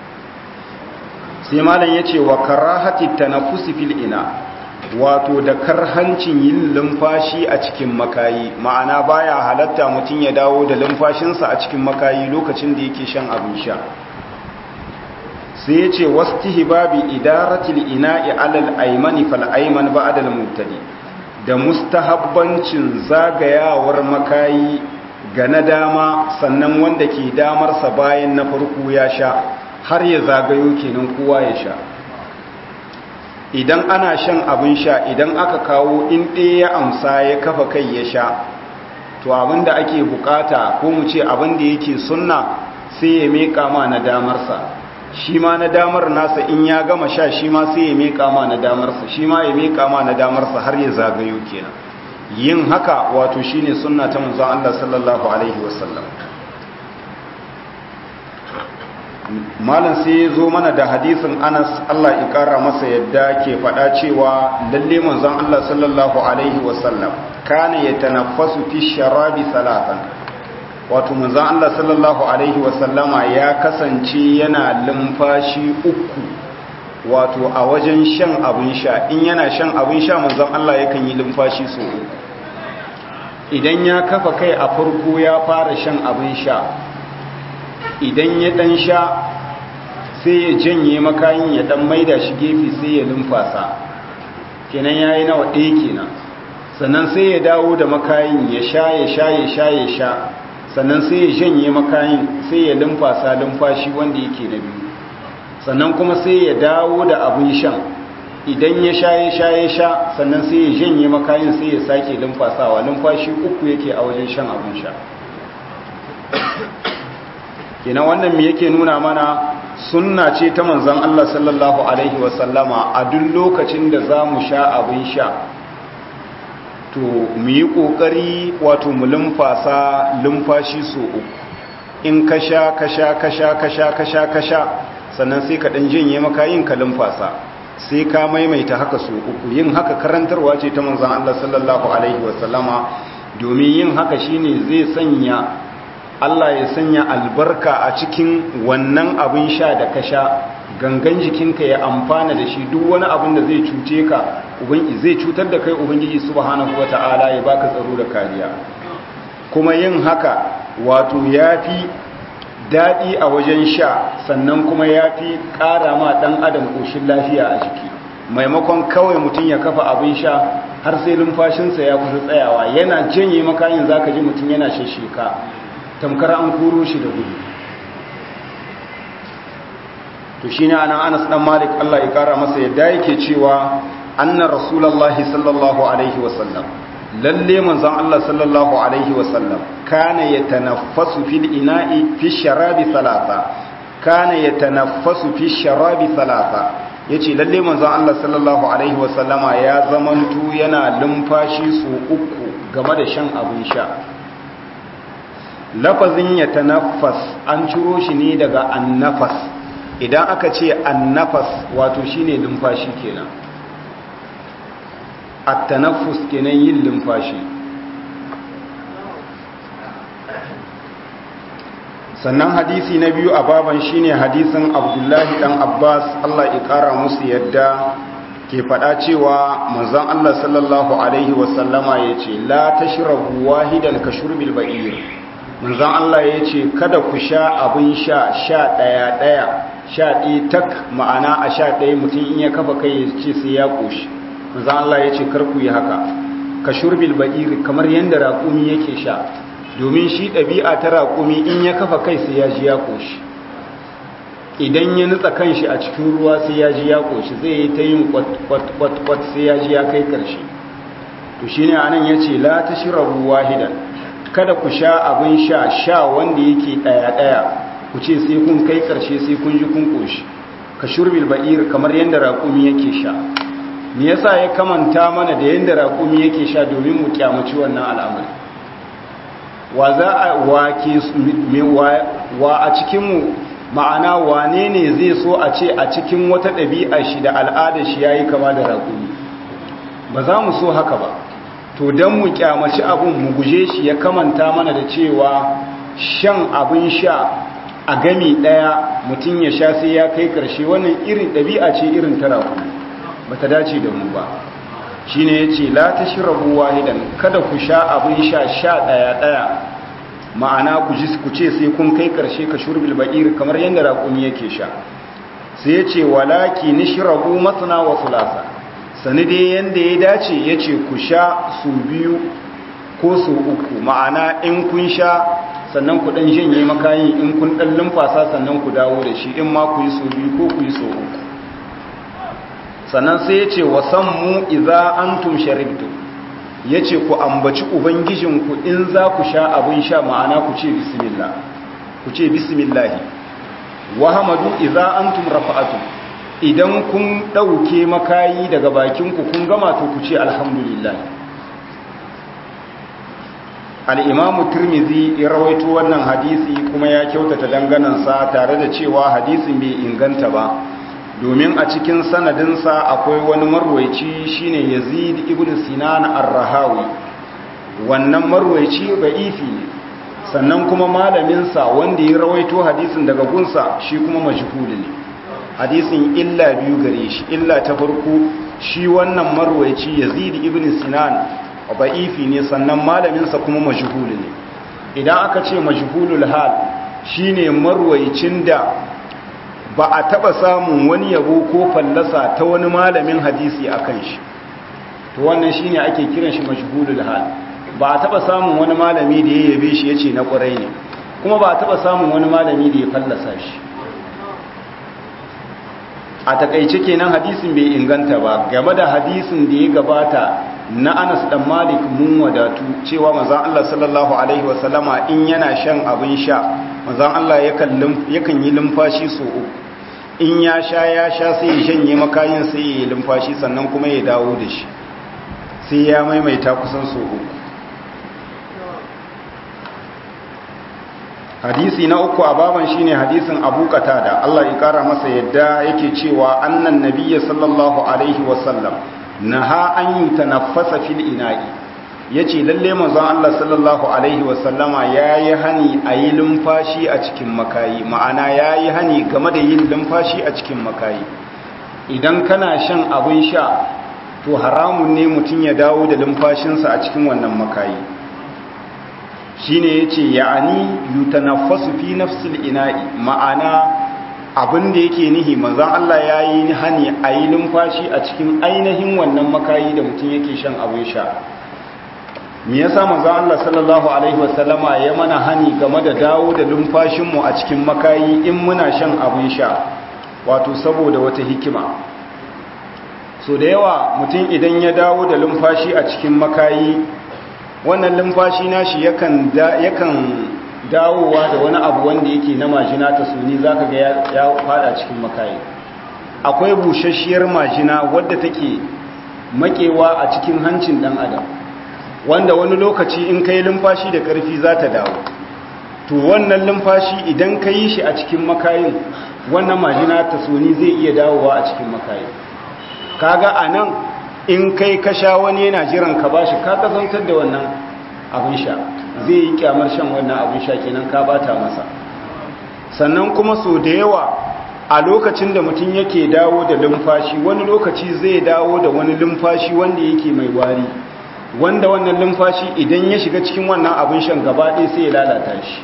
sai malam yace wa karahati tanaffusi fil ina, wato da karhancin yin lumfashi a cikin makayi, ma'ana baya halatta mutum ya dawo da lumfashinsa a cikin makayi lokacin da yake shan abin sha. sai ya ce wastihbabi idaratil ina'i alal aymani fal ayman ba'da al mubtadi, da mustahabbancin zagayawar makayi ga na dama, sannan wanda ke damarsa bayan na farko ya sha har ya zagayo, kenan kowa ya sha. idan ana shan abin sha, idan aka kawo in ɗaya ya amsa ya kafa kai ya sha, to abinda ake bukata ko mu ce abinda yake sunna, sai ya meka ma na damarsa, shi ma na damar nasa in ya gama sha, shi ma sai ya meka ma na damarsa, shi ma ya meka ma na damarsa har ya zagayo kenan. yin haka wato shine sunna ta manzon Allah sallallahu alaihi wasallam. malam sai ya zo mana da hadisin Anas, Allah ya kara masa yadda, ke faɗa cewa lalle manzon Allah sallallahu alaihi wasallam kana yatanaffasu fi sharabi salatan, wato manzon Allah sallallahu alaihi wasallama ya kasance yana lumfashi uku, wato a wajen shan abin sha. in yana shan abin sha manzon Allah yakan yi lumfashi so uku. idan ya kafa kai a farko ya fara shan abin sha, idan ya dan sha sai ya janye makayin ya dan maida shi gefe sai ya lumfasa, kenan yayi nawa ɗaya kenan. sannan sai ya dawo da makayin ya sha ya sha ya sha ya sha, sannan sai ya janye makayin sai ya lumfasa lumfashi wanda yake na biyu sannan kuma sai ya dawo da abin shan idan ya sha ya sha ya sha sannan sai ya janye makayin sai ya sake lumfasawa lumfashi uku yake a wajen shan abin sha kenan wannan me yake nuna mana sunna ce ta manzon Allah sallallahu alaihi wasallama a duk lokacin da za mu sha abin sha to mu yi ƙoƙari wato mu lumfasa lumfashi so uku in ka sha ka sha ka sha ka sha ka sha ka sha sannan sai ka ɗan janye maka yin ka lumfasa sai ka maimaita haka so uku yin haka karantarwa ce ta manzon Allah sallallahu alaihi wasallama domin yin haka shine zai sanya Allah ya sanya albarka a cikin wannan abin sha da ka sha gangan jikinka ya amfana da shi duk wani abin da zai cuce ka zai cutar da kai ubangiji subhanahu wata'ala ya baka tsaro da kariya kuma yin haka wato yafi daɗi a wajen sha sannan kuma yafi ƙara ma ɗan adam ƙoshin lafiya a jiki maimakon kawai mutum ya kafa abin sha har sai lumfashinsa ya kusa tsayawa yana janye makayin zaka ji mutum yana shesheka tamkar an koro shi da gudu to shine ana Anas dan Malik Allah ya kara masa yadda yake cewa anna rasulullahi sallallahu alaihi wasallam lalle manzon Allah sallallahu alaihi wasallam kana yatanaffasu fil ina'i fi sharabi thalatha kana yatanaffasu fi sharabi thalatha yace lalle manzon Allah sallallahu alaihi wasallama ya zamantu yana lumfashi su uku game da shan abin sha lafazin yatanaffas an ciro shi ne daga annafas idan aka ce annafas wato shine lumfashi kenan at-tanaffus kenan yin lumfashi sannan hadisi na biyu a baban shine hadisin Abdullahi dan Abbas Allah ya kara musu yadda ke fada cewa manzon Allah sallallahu alaihi wasallama yace la tashrabu wahidan ka shurbil ba'ir manzon Allah yace kada ku sha abin sha sha daya daya sha ɗaya tak ma'ana a sha ɗaya mutum in ya kafa kai ya ce sai ya ƙoshi manzan Allah ya ce karku yi haka ka shurbil ba'iri kamar yadda raƙumi yake sha domin shi ɗabi'a ta raƙumi in ya kafa kai sai ya ji ya ƙoshi idan ya nutsa kanshi a cikin ruwa sai ya ji ya ƙoshi zai yi ta yin kwat sai ya ji ya kai ƙarshe to shi ne anan ya ce la ta shirabu wahidan kada ku sha abin sha sha wanda yake ɗaya-ɗaya ku ce sai kun kai ƙarshe sai kun ji kun ƙoshi ka shurbil ba'ir kamar yadda raƙumi yake sha me yasa ya kamanta mana da yadda raƙumi yake sha domin mu kyamaci wannan al'amari wa za a wa ke wa a cikin mu ma'ana wane ne zai so a ce a cikin wata ɗabi'a shi da al'adar shi yayi kama da raƙumi ba za mu so haka ba to dan mu kyamaci abun mu guje shi ya kamanta mana da cewa shan abin sha a gami ɗaya mutum ya sha sai ya kai ƙarshe wannan irin ɗabi'a ce irin ta raƙumi ba ta dace da mu ba shi ne ya ce la ta shirabu wahidan kada ku sha abin sha sha ɗaya ɗaya ma'ana ku ce sai kun kai ƙarshe ka shurbil ba'ir kamar yadda raƙumi yake sha sai ya ce walaki ni shirabu masana wa sulasa sani dai yadda ya dace ya ce ku sha su biyu ko su uku ma'ana in kun sha sannan ku dan janye makayin in kun dan lumfasa sannan ku dawo da shi in ma ku yi so biyu ko ku yi so uku sannan sai ya ce wasammu idza antum sharibtum yace ku ambaci ubangijinku in za ku sha abin sha ma'ana ku ce bismillah ku ce bismillah wa hamadu idza antum rafa'atu idan kun dauke makayi daga bakinku kun gama to ku ce alhamdulillah al'imamu turmizi ya rawaito wannan hadisi kuma ya kyautata danganansa tare da cewa hadisin bai inganta ba domin a cikin sanadinsa akwai wani marwaici shine yazid ibn sinan ar-rahawi wannan marwaici ba'ifi ne sannan kuma malaminsa wanda ya rawaito hadisin daga gunsa shi kuma majhuli ne hadisin illa biyu gare shi illa ta farko shi wannan marwaici yazid ibn sinan ba'ifi ne sannan malaminsa kuma majhuli ne idan aka ce majhulul hal shine marwaicin da ba a taba samun wani yabo ko fallasa ta wani malamin hadisi akan shi to wannan shine ake kiran shi majhulul hal ba a taba samun wani malami da ya yabe shi yace na ƙurai ne, kuma ba a taba samun wani malami da ya fallasa shi. A takaice kenan hadisin bai inganta ba. Game da hadisin da ya gabata na Anas dan Malik mun wadatu cewa manzon Allah sallallahu alaihi wasallama in yana shan abin sha manzon Allah yakan yakan yi lumfashi so uku. In ya sha ya sha sai ya shanye makayin sai ya yi lumfashi sannan kuma ya dawo da shi, sai ya maimaita kusan so uku. Hadisi na uku a baban shine hadisin Abu Qatada Allah ya kara masa yadda yake cewa annan nabiyyi sallallahu alaihi wasallam naha an yutanaffasa fil ina'i, yace lalle manzon Allah sallallahu alaihi wasallama yayi hani a yi lumfashi a cikin makayi, ma'ana yayi hani game da yin lumfashi a cikin makayi. Idan kana shan abin sha to haramun ne mutum ya dawo da lumfashinsa a cikin wannan makayi. Shine yace ya'ani yutanaffasu fi nafsil ina'i, ma'ana abin da yake nihi manzon Allah yayi hani a yi lumfashi a cikin ainihin wannan makayi da mutum yake shan abin sha. Me yasa manzon Allah sallallahu alaihi wasallama ya mana hani game da dawo da lumfashin mu a cikin makayi in muna shan abin sha? Wato saboda wata hikima. So da yawa mutum idan ya dawo da lumfashi a cikin makayi, wannan lumfashi nashi yakan da, yakan dawowa da wani abu wanda yake na majina ta suni, zaka ga ya, ya fada cikin makayi. Akwai bushashiyar majina wadda take makewa a cikin hancin dan adam, wanda wani lokaci in kai lumfashi da karfi za ta dawo. To wannan lumfashi idan ka yi shi a cikin makayin, wannan majina ta suni zai iya dawowa a cikin makayin. Kaga anan in kai ka sha wani yana jiran ka bashi, ka kazantar da wannan abin sha, zai yi kyamar shan wannan abin sha kenan ka bata masa. Sannan kuma so da yawa a lokacin da mutum yake dawo da lumfashi, wani lokaci zai dawo da wani lumfashi wanda yake mai wari, wanda wannan lumfashi idan ya shiga cikin wannan abin shan gaba ɗaya sai ya lalata shi.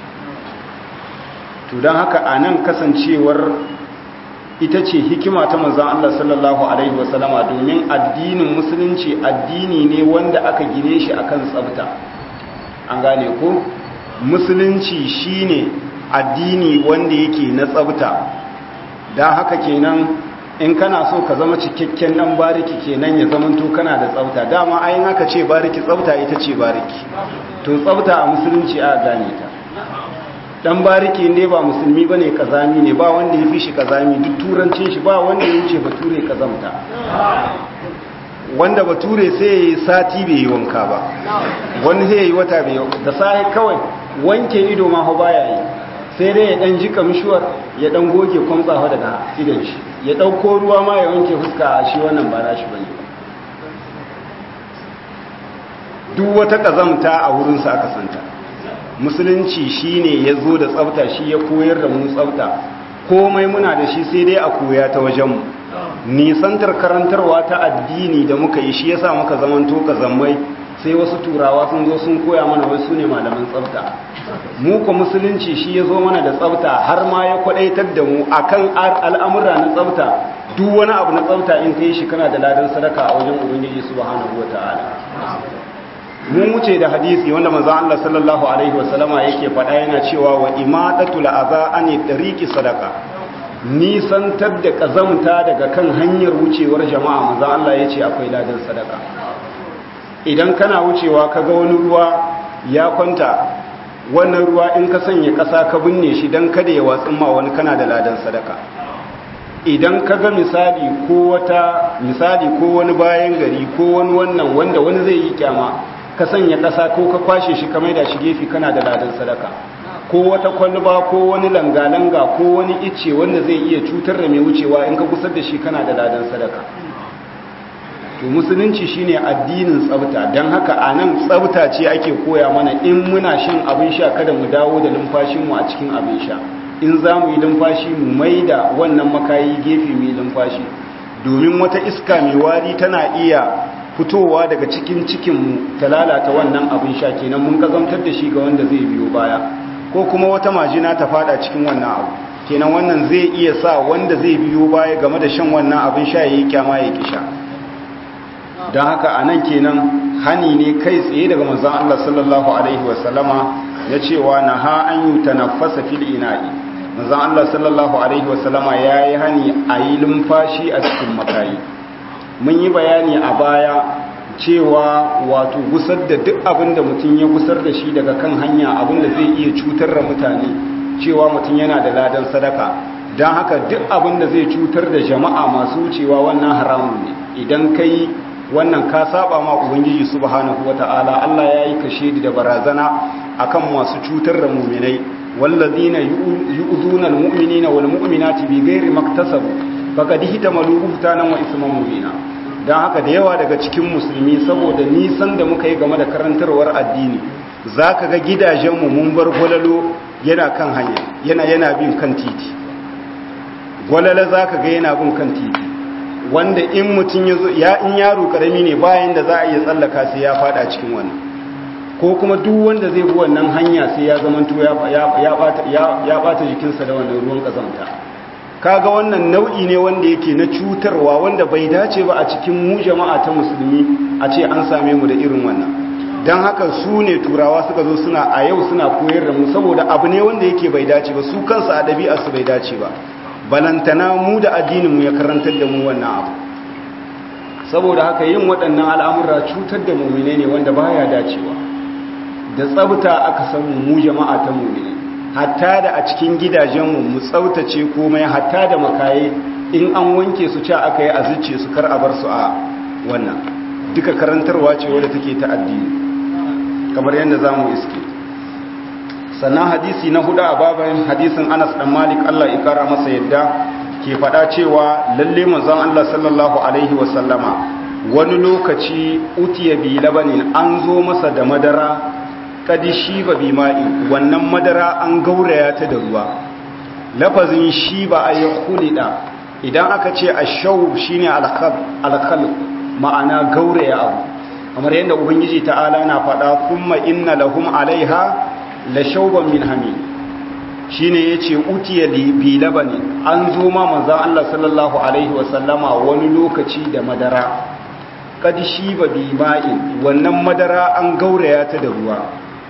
To don haka anan kasancewar ita ce hikima ta manzon Allah sallallahu alaihi wasallama, domin addinin musulunci addini ne wanda aka gine shi akan tsafta. An gane ko? Musulunci shine addini wanda yake na tsafta. Dan haka kenan in kana so ka zama cikakken dan bariki kenan ya zamanto kana da tsafta. Dama ayin aka ce bariki, tsafta ita ce bariki. To tsafta a musulunci a gane ta. Dan bariki ne ba musulmi bane, kazami ne, ba wanda ya fi shi kazami, duk turancin shi ba wanda ya wuce bature kazamta. Wanda bature sai ya yi sati bai yi wanka ba, wani sai ya yi wata bai yi, da sahi kawai wanke ido ma ho baya yi, sai dai ya dan jika mishuwar ya dan goge kwamtsawa daga idan shi, ya dauko ruwa ma ya wanke fuska, a shi wannan ba nashi bane. Duk wata kazamta a wurinsa aka santa. Musulunci shine ya zo da tsafta, shi ya koyar da mu tsafta, komai muna da shi sai dai a koya ta wajenmu. Nisantar karantarwa ta addini da muka yi shi yasa muka zamanto kazammai, sai wasu turawa sun zo sun koya mana wasu ne malaman tsafta. Mu ko musulunci shi ya zo mana da tsafta, har ma ya kwadaitar da mu akan al'amura na tsafta. Duk wani abu na tsafta in kai shi kana da ladan sadaka a wajen Ubangiji subhanahu wataala. Mun wuce da hadisi wanda manzo Allah sallallahu alaihi wasallama yake faɗa yana cewa wa imadatul adha ani tariqi sadaqa, nisantar da kazamta daga kan hanyar wucewar jama'a, manzo Allah yace akwai ladan sadaka. Idan kana wucewa kaga wani ruwa ya kwanta, wannan ruwa in ka sanya ƙasa ka binne shi dan kada ya watsin ma wani, kana da ladan sadaka. Idan kaga misali ko wata misali ko wani bayan gari ko wani wannan wanda wani zai yi kyama, ka sanya ƙasa ko ka kwashe shi ka maida shi gefe, kana da ladan sadaka. Ko wata kwalba ko wani langa-langa ko wani icce wanda zai iya cutar da mai wucewa, in ka gusar da shi kana da ladan sadaka. To musulunci shine addinin tsafta, don haka a nan tsafta ce ake koya mana. In muna shan abin sha kada mu dawo da lumfashinmu a cikin abin sha, in za mu yi lumfashi mu maida wannan makayi gefe mu yi lumfashi, domin wata iska mai wari tana iya fitowa daga cikin cikinmu ta lalata wannan abin sha, kenan mun kazantar da shi ga wanda zai biyo baya, ko kuma wata majina ta fada cikin wannan abu, kenan wannan zai iya sa wanda zai biyo baya game da shan wannan abin sha yayi kyama ya kisha. don haka a nan kenan hani ne kai tsaye daga manzon Allah sallallahu alaihi wasallama ya cewa na ha an yi tanaffasa fil ina'i. manzon Allah sallallahu alaihi wasallama ya yi hani a yi lumfashi a cikin makayi. mun yi bayani a baya cewa wato gusar da duk abin da mutum ya gusar da shi daga kan hanya abin da zai iya cutar da mutane, cewa mutum yana da ladan sadaka. don haka duk abin da zai cutar da jama'a masu wucewa wannan haramun ne. idan kai wannan ka saba ma ubangiji subhanahu wata'ala. Allah ya yi kashe da barazana akan masu cutar da mu'minai, wallazina yu'dhuna almu'minina walmu'minati bighairi maktasabu faqad ihtamalu buhtanan wa isman mubina. dan haka da yawa daga cikin musulmi saboda nisan da muka yi game da karantarwar addini, zaka ga gidajenmu mun bar gwalalo yana kan hanya, yana yana bin kan titi. gwalala zaka ga yana bin kan titi, wanda in mutum yazo ya in yaro karami ne bayan da za a iya tsallaka sai ya fada cikin wannan, ko kuma duk wanda zai bi wannan hanya sai ya zamanto ya ya bata ya bata jikinsa da wannan ruwan kazanta. kaga wannan nau'i ne wanda yake na cutarwa, wanda bai dace ba a cikin mu jama'a ta musulmi a ce an same mu da irin wannan. dan haka su ne turawa suka zo suna a yau suna koyar da mu, saboda abu ne wanda yake bai dace ba, su kansu a ɗabi'ar su bai dace ba, balantana mu da addinin mu ya karantar da mu wannan abu. saboda haka yin waɗannan al'amura cutar da mu'mine ne wanda baya dacewa. da tsabta aka samu mu jama'a ta mu'mine, hatta da a cikin gidajenmu mu tsaftace komai, hatta da makaye in an wanke su ci aka yi a zuce su kar a bar su a wannan. duka karantarwa ce wadda take ta addini kamar yadda zamu iske. sannan hadisi na hudu a baban hadisin Anas dan Malik Allah ya kara masa yadda ke faɗa cewa lalle manzon Allah sallallahu alaihi wasallama wani lokaci utiya bi labanin, an zo masa da madara kadi shiba bi ma'i, wannan madara an gauraya ta da ruwa. lafazin shiba ay khulida, idan aka ce ash-shaw shine al-khal ma'ana gauraya abu, kamar yadda ubangiji ta'ala na faɗa kuma inna lahum alaiha la shawban min hamim. shine yace utiya bi labani, an zo ma manzon Allah sallallahu alaihi wasallama wani lokaci da madara kadi shiba bi ma'in, wannan madara an gauraya ta da ruwa.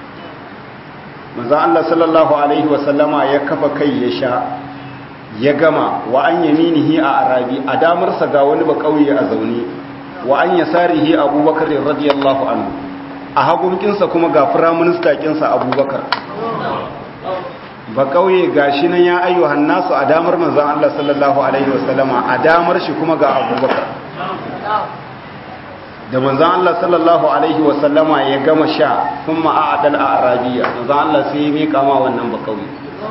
manzon Allah sallallahu alaihi wasallama ya kafa kai ya sha ya gama. wa an yaminihi a arabi, a damarsa ga wani ba kauye a zaune. wa an yasarihi abubakar radiyallahu anhu, a hagunkinsa kuma ga firaminista kinsa abubakar. ba kauye gashi nan ya ayyuhan nasu a damar manzon Allah sallallahu alaihi wasallama, a damar shi kuma ga abubakar. da manzon Allah sallallahu alaihi wasallama ya gama sha sun ma'adal a arabiya, manzon Allah sai ya miƙa ma wannan ba kauye.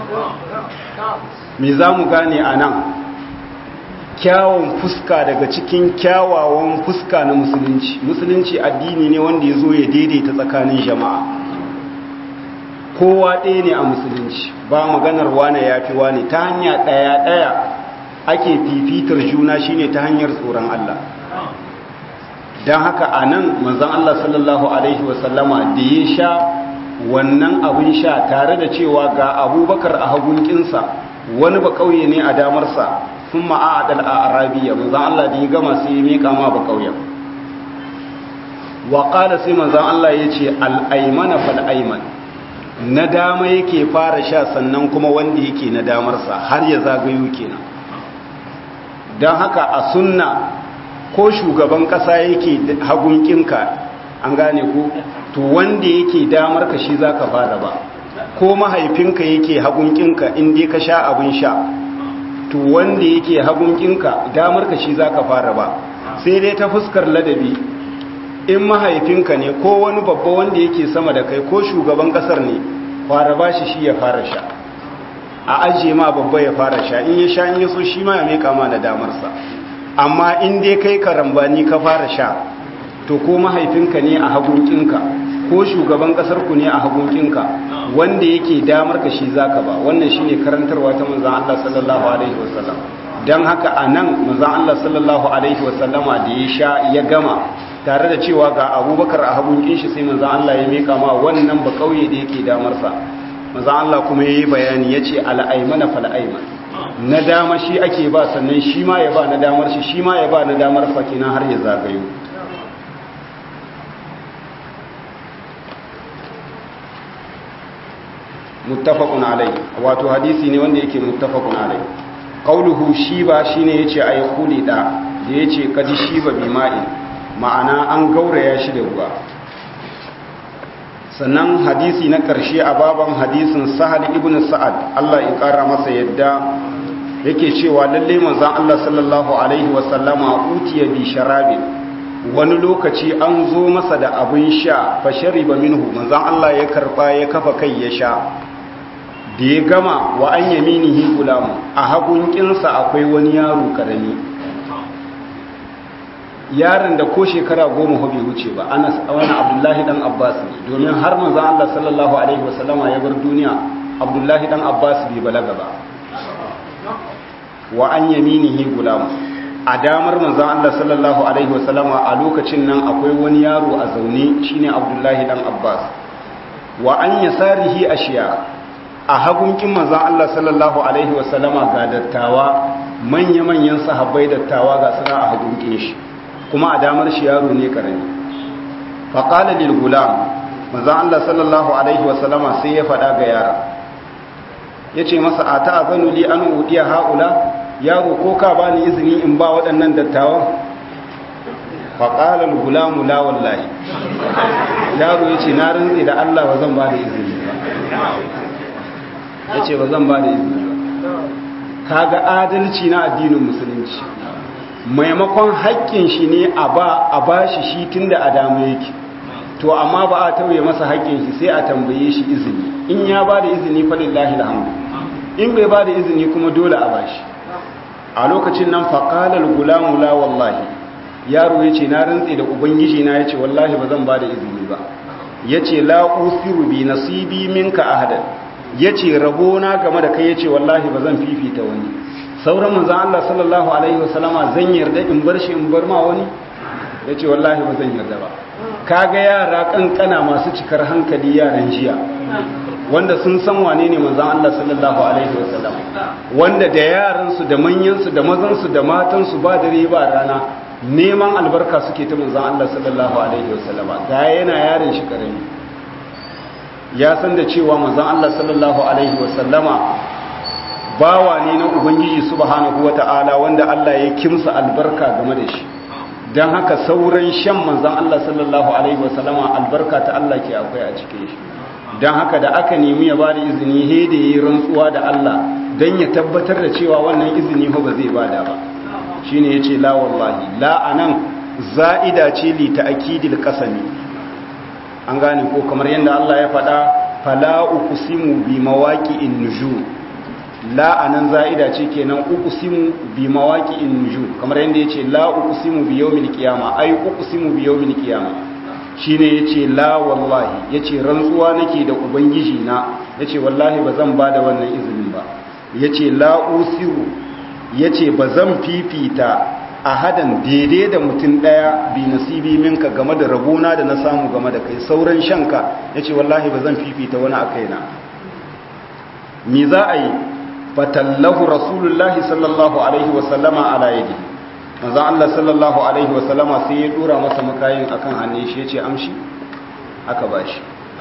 me za mu gane a nan? kyawun fuska daga cikin kyawawan fuska na musulunci. musulunci addini ne wanda ya zo ya daidaita tsakanin jama'a, kowa ɗaya ne a musulunci, ba maganar wane ya fi wane. ta hanya ɗaya-ɗaya ake fifitar juna, shine ta hanyar tsoron Allah. don haka a nan manzan Allah sallallahu alaihi wasallama da ya sha wannan abin sha tare da cewa ga abubakar a hagunkinsa, wani ba kauye ne a damarsa, sun ma'adal a arabiya. manzan Allah da ya gama sai ya miƙa ma ba kauyen. wa ƙada sai manzan Allah ya ce al'aimana fal'aiman, na dama yake fara sha sannan kuma wanda yake na damarsa har ya zagayo kenan. don haka a sunna ko shugaban ƙasa yake hagunkinka, an gane ko, to wanda yake damarka shi za ka fara ba. ko mahaifinka yake hagunkinka in dai ka sha abin sha, to wanda yake hagunkinka damarka shi za ka fara ba. sai dai ta fuskar ladabi, in mahaifinka ne ko wani babba wanda yake sama da kai ko shugaban kasar ne, fara ba shi shi ya fara sha, a ajiye ma babba ya fara sha, in ya sha in ya so shi ma ya meka ma da damarsa. amma in dai kai karambani ka fara sha, to ko mahaifinka ne a hagunkinka ko shugaban kasar ku ne a hagunkinka, wanda yake damarka shi zaka ba. wannan shine karantarwa ta manzon Allah sallallahu alaihi wasallam. dan haka anan manzon Allah sallallahu alaihi wasallama da ya sha ya gama, tare da cewa ga abubakar a hagunkin shi, sai manzan Allah ya mika ma wannan ba kauye da yake damarsa. manzan Allah kuma ya yi bayani ya ce al'aimana fal'aiman, na dama shi ake ba, sannan shi ma ya ba na damar shi, shi ma ya ba na damar sa kenan har ya zagayo. muttafaqun alai wato hadisi ne wanda yake muttafaqun alai qauluhu shiba shine yace ay khulida da yace kadi shiba bima'in ma'ana an gauraya shi da ruwa. Sannan hadisi na ƙarshe a baban hadisin Sahal ibn Sa'ad Allah ya ƙara masa yadda yake cewa lalle manzon Allah sallallahu alaihi wasallama utiya bi sharabin wani lokaci an zo masa da abin sha fa shariba minhu manzon Allah ya karba ya kafa kai ya sha da ya gama wa an yaminihi gulamu a hagun kinsa akwai wani yaro karami yaron da ko shekara goma bai wuce ba ana wani Abdullahi dan Abbas ne domin har manzon Allah sallallahu alaihi wasallama ya bar duniya Abdullahi dan Abbas bai balaga ba wa an yaminihi gulam a damar manzon Allah sallallahu alaihi wasallama a lokacin nan akwai wani yaro a zaune shine Abdullahi dan Abbas wa an yasarihi ashiya a hagunkin manzon Allah sallallahu alaihi wasallama ga dattawa manya-manyan sahabbai dattawa ga suna a hagunkin shi kuma a damar shi yaro ne karami faqala lil gulam manzon Allah sallallahu alaihi wasallama sai ya faɗa ga yara yace masa ata azanu li an udiya haula yaro ko ka bani izini in ba waɗannan dattawan faqala al gulamu la wallahi yaro yace na rantsi da Allah ba zan ba da izini ba yace ba zan ba da izini ba kaga adalci na addinin musulunci maimakon haƙƙin shi ne a ba a bashi shi tunda a damu yake to amma ba a tauye masa haƙƙin shi sai a tambaye shi izini in ya ba da izini fa lillahi alhamdu in bai ba da izini kuma dole a bashi a lokacin nan faqala al-gulamu la wallahi yaro yace na rantsi da ubangiji na yace wallahi ba zan ba da izini ba yace la usiru bi nasibi minka ahadan yace rabona game da kai yace wallahi ba zan fifita wani sauran manzon Allah sallallahu alaihi wasallama zan yarda in bar shi in bar ma wani yace wallahi ba zan yarda ba kaga yara kankana masu cikar hankali yaran jiya wanda sun san wane ne manzon Allah sallallahu alaihi wasallam wanda da yaran su da manyan su da mazan su da matan su ba dare ba rana neman albarka suke ta manzon Allah sallallahu alaihi wasallama ga yana yaron shi karami ya san da cewa manzon Allah sallallahu alaihi wasallama bawa ne na ubangiji subhanahu wata'ala wanda Allah ya kimsa albarka game da shi don haka sauran shan manzan Allah sallallahu alaihi wasallama albarka ta Allah ke akwai a cikin shi don haka da aka nemi ya ba da izini he da yi rantsuwa da Allah don ya tabbatar da cewa wannan izini ba zai bada ba shine yace la wallahi la anan za'ida ce li ta'kidil qasami an gane ko kamar yadda Allah ya faɗa fala uqsimu bi mawaqi'in nujum la anan za'ida ce kenan uqsimu bi mawaqi'in nujum kamar yanda yace la uqsimu bi yawmil qiyama ay uqsimu bi yawmil qiyama shine yace la wallahi yace rantsuwa nake da ubangiji na yace wallahi bazan bada wannan izinin ba yace la usiru yace bazan fifita ahadan daidai da mutum daya bi nasibi minka game da rabona da na samu game da kai sauran shanka yace wallahi bazan fifita wani akaina me za a yi fatallahu rasulullahi sallallahu alaihi wasallama ala yadi manzo Allah sallallahu alaihi wasallama sai ya dora masa makayin akan hannun shi yace amshi aka bashi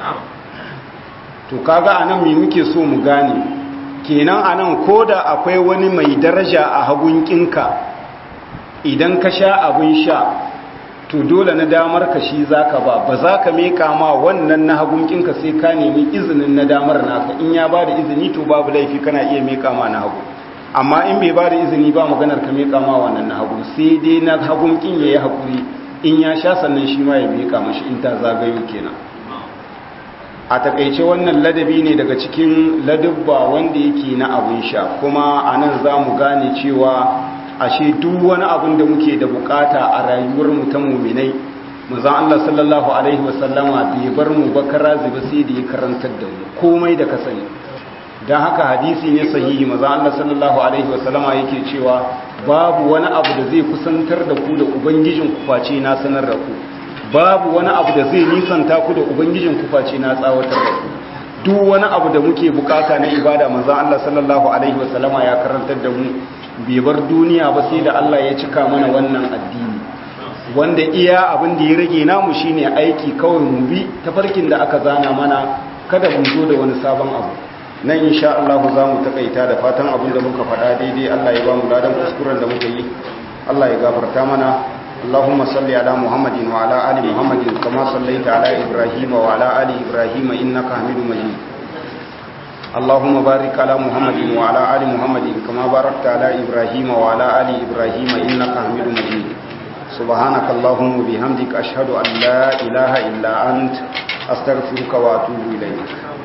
to kaga anan me muke so mu gane kenan anan koda akwai wani mai daraja a hagunkinka idan ka sha abun sha to dole na damar ka shi zaka ba ba za ka meka ma wannan na hagunkinka sai ka nemi izinin na damar naka in ya bada izini to babu laifi kana iya meka ma na hagu amma in bai bada izini ba maganar ka meka ma wannan na hagu sai dai na hagunkin yayi hakuri in ya sha sannan shi ma ya meka mashi in ta zagayo kenan a takaice wannan ladabi ne daga cikin ladabba wanda yake na abun sha kuma anan zamu gane cewa ashe duk wani abin da muke da bukata a rayuwar mu ta mu'minai manzon Allah sallallahu alaihi wasallama bai bar mu bakara zuba sai da ya karantar da mu komai da ka sani dan haka hadisi ne sahihi manzon Allah sallallahu alaihi wasallama yake cewa babu wani abu da zai kusantar da ku da ubangijin ku face na sanar da ku babu wani abu da zai nisanta ku da ubangijin ku face na tsawatar da ku duk wani abu da muke bukata na ibada manzon Allah sallallahu alaihi wasallama ya karantar da mu bai bar duniya ba sai da Allah ya cika mana wannan addini wanda iya abin da ya rage namu shine aiki kawai mu bi tafarkin da aka zana mana kada mu zo da wani sabon abu nan insha Allah za mu takaita da fatan abin da muka faɗa daidai Allah ya ba mu ladan kuskuren da muka yi Allah ya gafarta mana اللهم صل على محمد وعلى آل محمد كما صليت على إبراهيم وعلى آل إبراهيم إنك حميد مجيد اللهم بارك على محمد وعلى آل محمد كما باركت على إبراهيم وعلى آل إبراهيم إنك حميد مجيد سبحانك اللهم وبحمدك أشهد أن لا إله إلا أنت أستغفرك وأتوب إليك